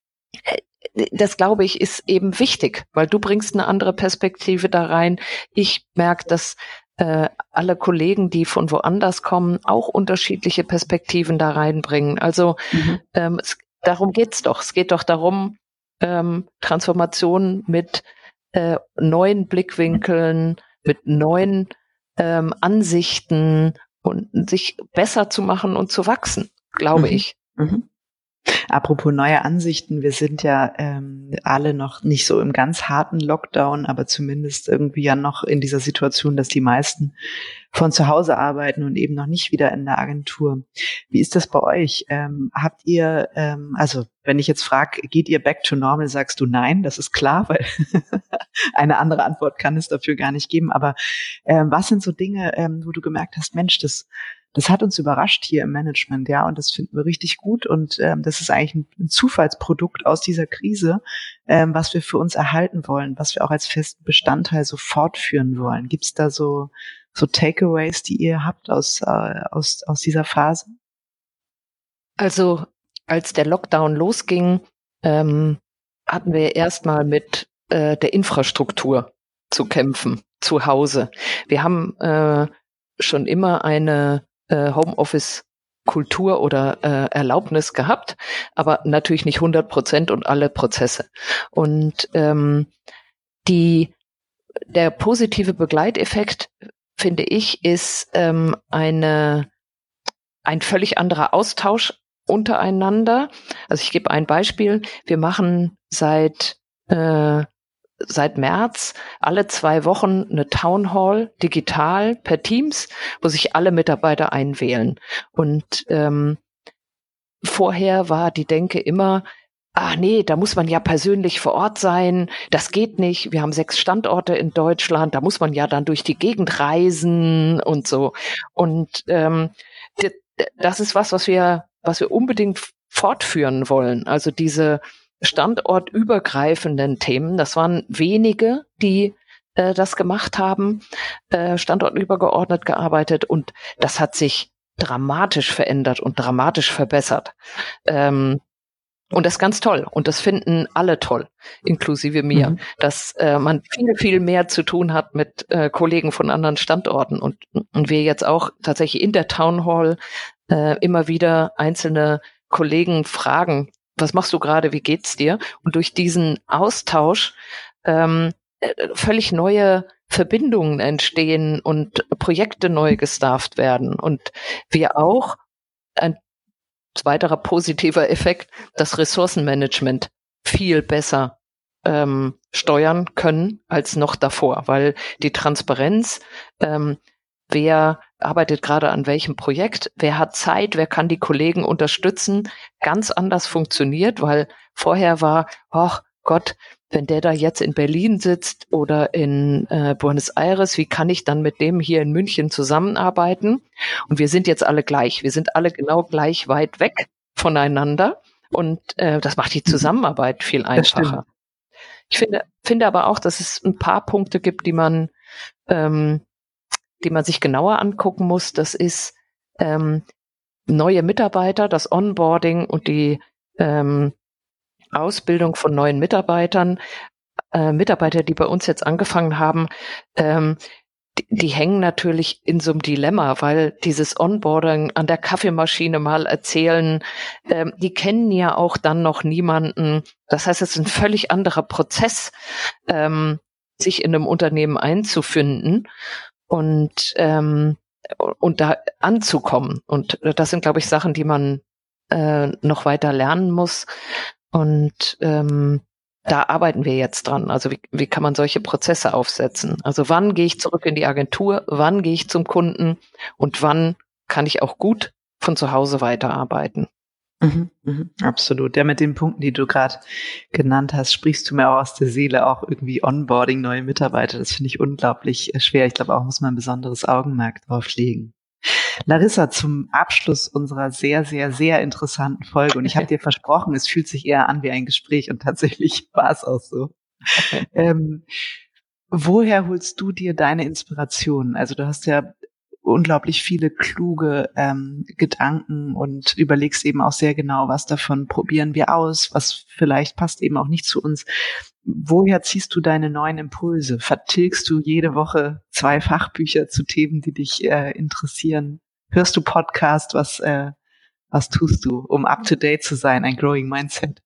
das, glaube ich, ist eben wichtig, weil du bringst eine andere Perspektive da rein. Ich merke, dass äh, alle Kollegen, die von woanders kommen, auch unterschiedliche Perspektiven da reinbringen. Also mhm. ähm, es, darum geht's doch. Es geht doch darum, ähm, Transformation mit äh, neuen Blickwinkeln, mit neuen ähm, Ansichten und sich besser zu machen und zu wachsen, glaube mhm. ich. Mhm. Apropos neue Ansichten, wir sind ja ähm, alle noch nicht so im ganz harten Lockdown, aber zumindest irgendwie ja noch in dieser Situation, dass die meisten von zu Hause arbeiten und eben noch nicht wieder in der Agentur. Wie ist das bei euch? Ähm, habt ihr, ähm, also wenn ich jetzt frage, geht ihr back to normal, sagst du nein, das ist klar, weil eine andere Antwort kann es dafür gar nicht geben. Aber ähm, was sind so Dinge, ähm, wo du gemerkt hast, Mensch, das Das hat uns überrascht hier im Management, ja, und das finden wir richtig gut und ähm, das ist eigentlich ein, ein Zufallsprodukt aus dieser Krise, ähm, was wir für uns erhalten wollen, was wir auch als festen Bestandteil so fortführen wollen. Gibt's da so so Takeaways, die ihr habt aus äh, aus aus dieser Phase? Also als der Lockdown losging, ähm, hatten wir erstmal mit äh, der Infrastruktur zu kämpfen zu Hause. Wir haben äh, schon immer eine Homeoffice-Kultur oder äh, Erlaubnis gehabt, aber natürlich nicht hundert Prozent und alle Prozesse. Und ähm, die der positive Begleiteffekt, finde ich, ist ähm, eine ein völlig anderer Austausch untereinander. Also ich gebe ein Beispiel. Wir machen seit äh, seit März alle zwei Wochen eine Town Hall digital per Teams, wo sich alle Mitarbeiter einwählen. Und ähm, vorher war die Denke immer, ah nee, da muss man ja persönlich vor Ort sein, das geht nicht, wir haben sechs Standorte in Deutschland, da muss man ja dann durch die Gegend reisen und so. Und ähm, das ist was, was wir, was wir unbedingt fortführen wollen. Also diese standortübergreifenden Themen. Das waren wenige, die äh, das gemacht haben, äh, standortübergeordnet gearbeitet und das hat sich dramatisch verändert und dramatisch verbessert. Ähm, und das ist ganz toll und das finden alle toll, inklusive mir, mhm. dass äh, man viel, viel mehr zu tun hat mit äh, Kollegen von anderen Standorten und, und wir jetzt auch tatsächlich in der Town Hall äh, immer wieder einzelne Kollegen fragen, was machst du gerade, wie geht's dir? Und durch diesen Austausch ähm, völlig neue Verbindungen entstehen und Projekte neu gestafft werden. Und wir auch, ein weiterer positiver Effekt, das Ressourcenmanagement viel besser ähm, steuern können als noch davor, weil die Transparenz, ähm, wer arbeitet gerade an welchem Projekt, wer hat Zeit, wer kann die Kollegen unterstützen, ganz anders funktioniert, weil vorher war, ach Gott, wenn der da jetzt in Berlin sitzt oder in äh, Buenos Aires, wie kann ich dann mit dem hier in München zusammenarbeiten? Und wir sind jetzt alle gleich, wir sind alle genau gleich weit weg voneinander und äh, das macht die Zusammenarbeit viel einfacher. Ich finde, finde aber auch, dass es ein paar Punkte gibt, die man ähm, die man sich genauer angucken muss. Das ist ähm, neue Mitarbeiter, das Onboarding und die ähm, Ausbildung von neuen Mitarbeitern. Äh, Mitarbeiter, die bei uns jetzt angefangen haben, ähm, die, die hängen natürlich in so einem Dilemma, weil dieses Onboarding an der Kaffeemaschine mal erzählen, ähm, die kennen ja auch dann noch niemanden. Das heißt, es ist ein völlig anderer Prozess, ähm, sich in einem Unternehmen einzufinden. Und ähm, und da anzukommen. Und das sind, glaube ich, Sachen, die man äh, noch weiter lernen muss. Und ähm, da arbeiten wir jetzt dran. Also wie, wie kann man solche Prozesse aufsetzen? Also wann gehe ich zurück in die Agentur? Wann gehe ich zum Kunden? Und wann kann ich auch gut von zu Hause weiterarbeiten? Mhm, mhm, absolut. Ja, mit den Punkten, die du gerade genannt hast, sprichst du mir auch aus der Seele, auch irgendwie Onboarding, neue Mitarbeiter. Das finde ich unglaublich äh, schwer. Ich glaube, auch muss man ein besonderes Augenmerk drauf legen. Larissa, zum Abschluss unserer sehr, sehr, sehr interessanten Folge. Und ich habe dir versprochen, es fühlt sich eher an wie ein Gespräch und tatsächlich war es auch so. ähm, woher holst du dir deine Inspirationen? Also du hast ja unglaublich viele kluge ähm, Gedanken und überlegst eben auch sehr genau, was davon probieren wir aus, was vielleicht passt eben auch nicht zu uns. Woher ziehst du deine neuen Impulse? Vertilgst du jede Woche zwei Fachbücher zu Themen, die dich äh, interessieren? Hörst du Podcast? Was, äh, was tust du, um up-to-date zu sein? Ein Growing Mindset.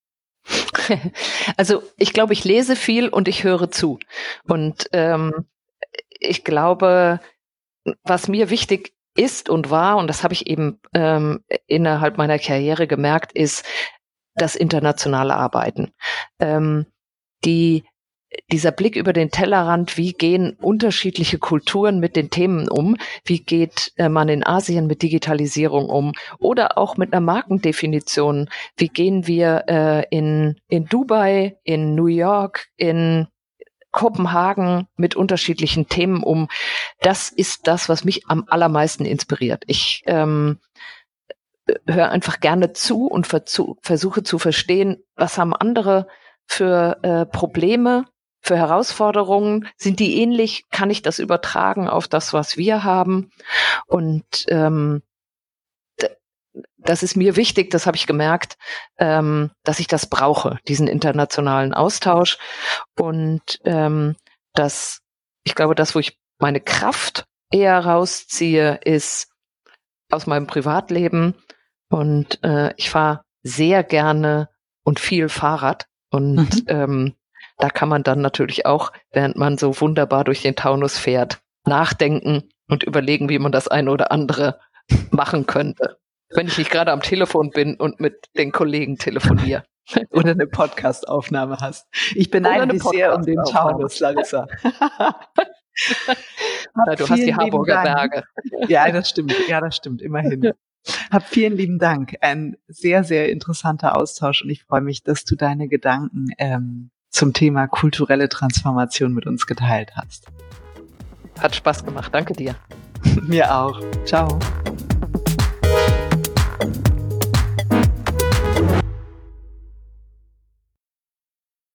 Also ich glaube, ich lese viel und ich höre zu. Und ähm, ich glaube, was mir wichtig ist und war, und das habe ich eben ähm, innerhalb meiner Karriere gemerkt, ist das internationale Arbeiten. Ähm, die, dieser Blick über den Tellerrand, wie gehen unterschiedliche Kulturen mit den Themen um, wie geht äh, man in Asien mit Digitalisierung um oder auch mit einer Markendefinition, wie gehen wir äh, in, in Dubai, in New York, in Kopenhagen mit unterschiedlichen Themen um. Das ist das, was mich am allermeisten inspiriert. Ich ähm, höre einfach gerne zu und verzu- versuche zu verstehen, was haben andere für äh, Probleme, für Herausforderungen. Sind die ähnlich? Kann ich das übertragen auf das, was wir haben? Und ähm, das ist mir wichtig, das habe ich gemerkt, ähm, dass ich das brauche, diesen internationalen Austausch. Und ähm, das, ich glaube, das, wo ich meine Kraft eher rausziehe, ist aus meinem Privatleben. Und äh, ich fahre sehr gerne und viel Fahrrad. Und mhm. ähm, da kann man dann natürlich auch, während man so wunderbar durch den Taunus fährt, nachdenken und überlegen, wie man das eine oder andere machen könnte. Wenn ich nicht gerade am Telefon bin und mit den Kollegen telefoniere. Oder eine Podcastaufnahme hast. Ich beneide dich sehr um den Taunus, Larissa. Ja, du hast die Harburger Berge. Ja, das stimmt. Ja, das stimmt. Immerhin. Hab vielen lieben Dank. Ein sehr, sehr interessanter Austausch und ich freue mich, dass du deine Gedanken ähm, zum Thema kulturelle Transformation mit uns geteilt hast. Hat Spaß gemacht. Danke dir. Mir auch. Ciao.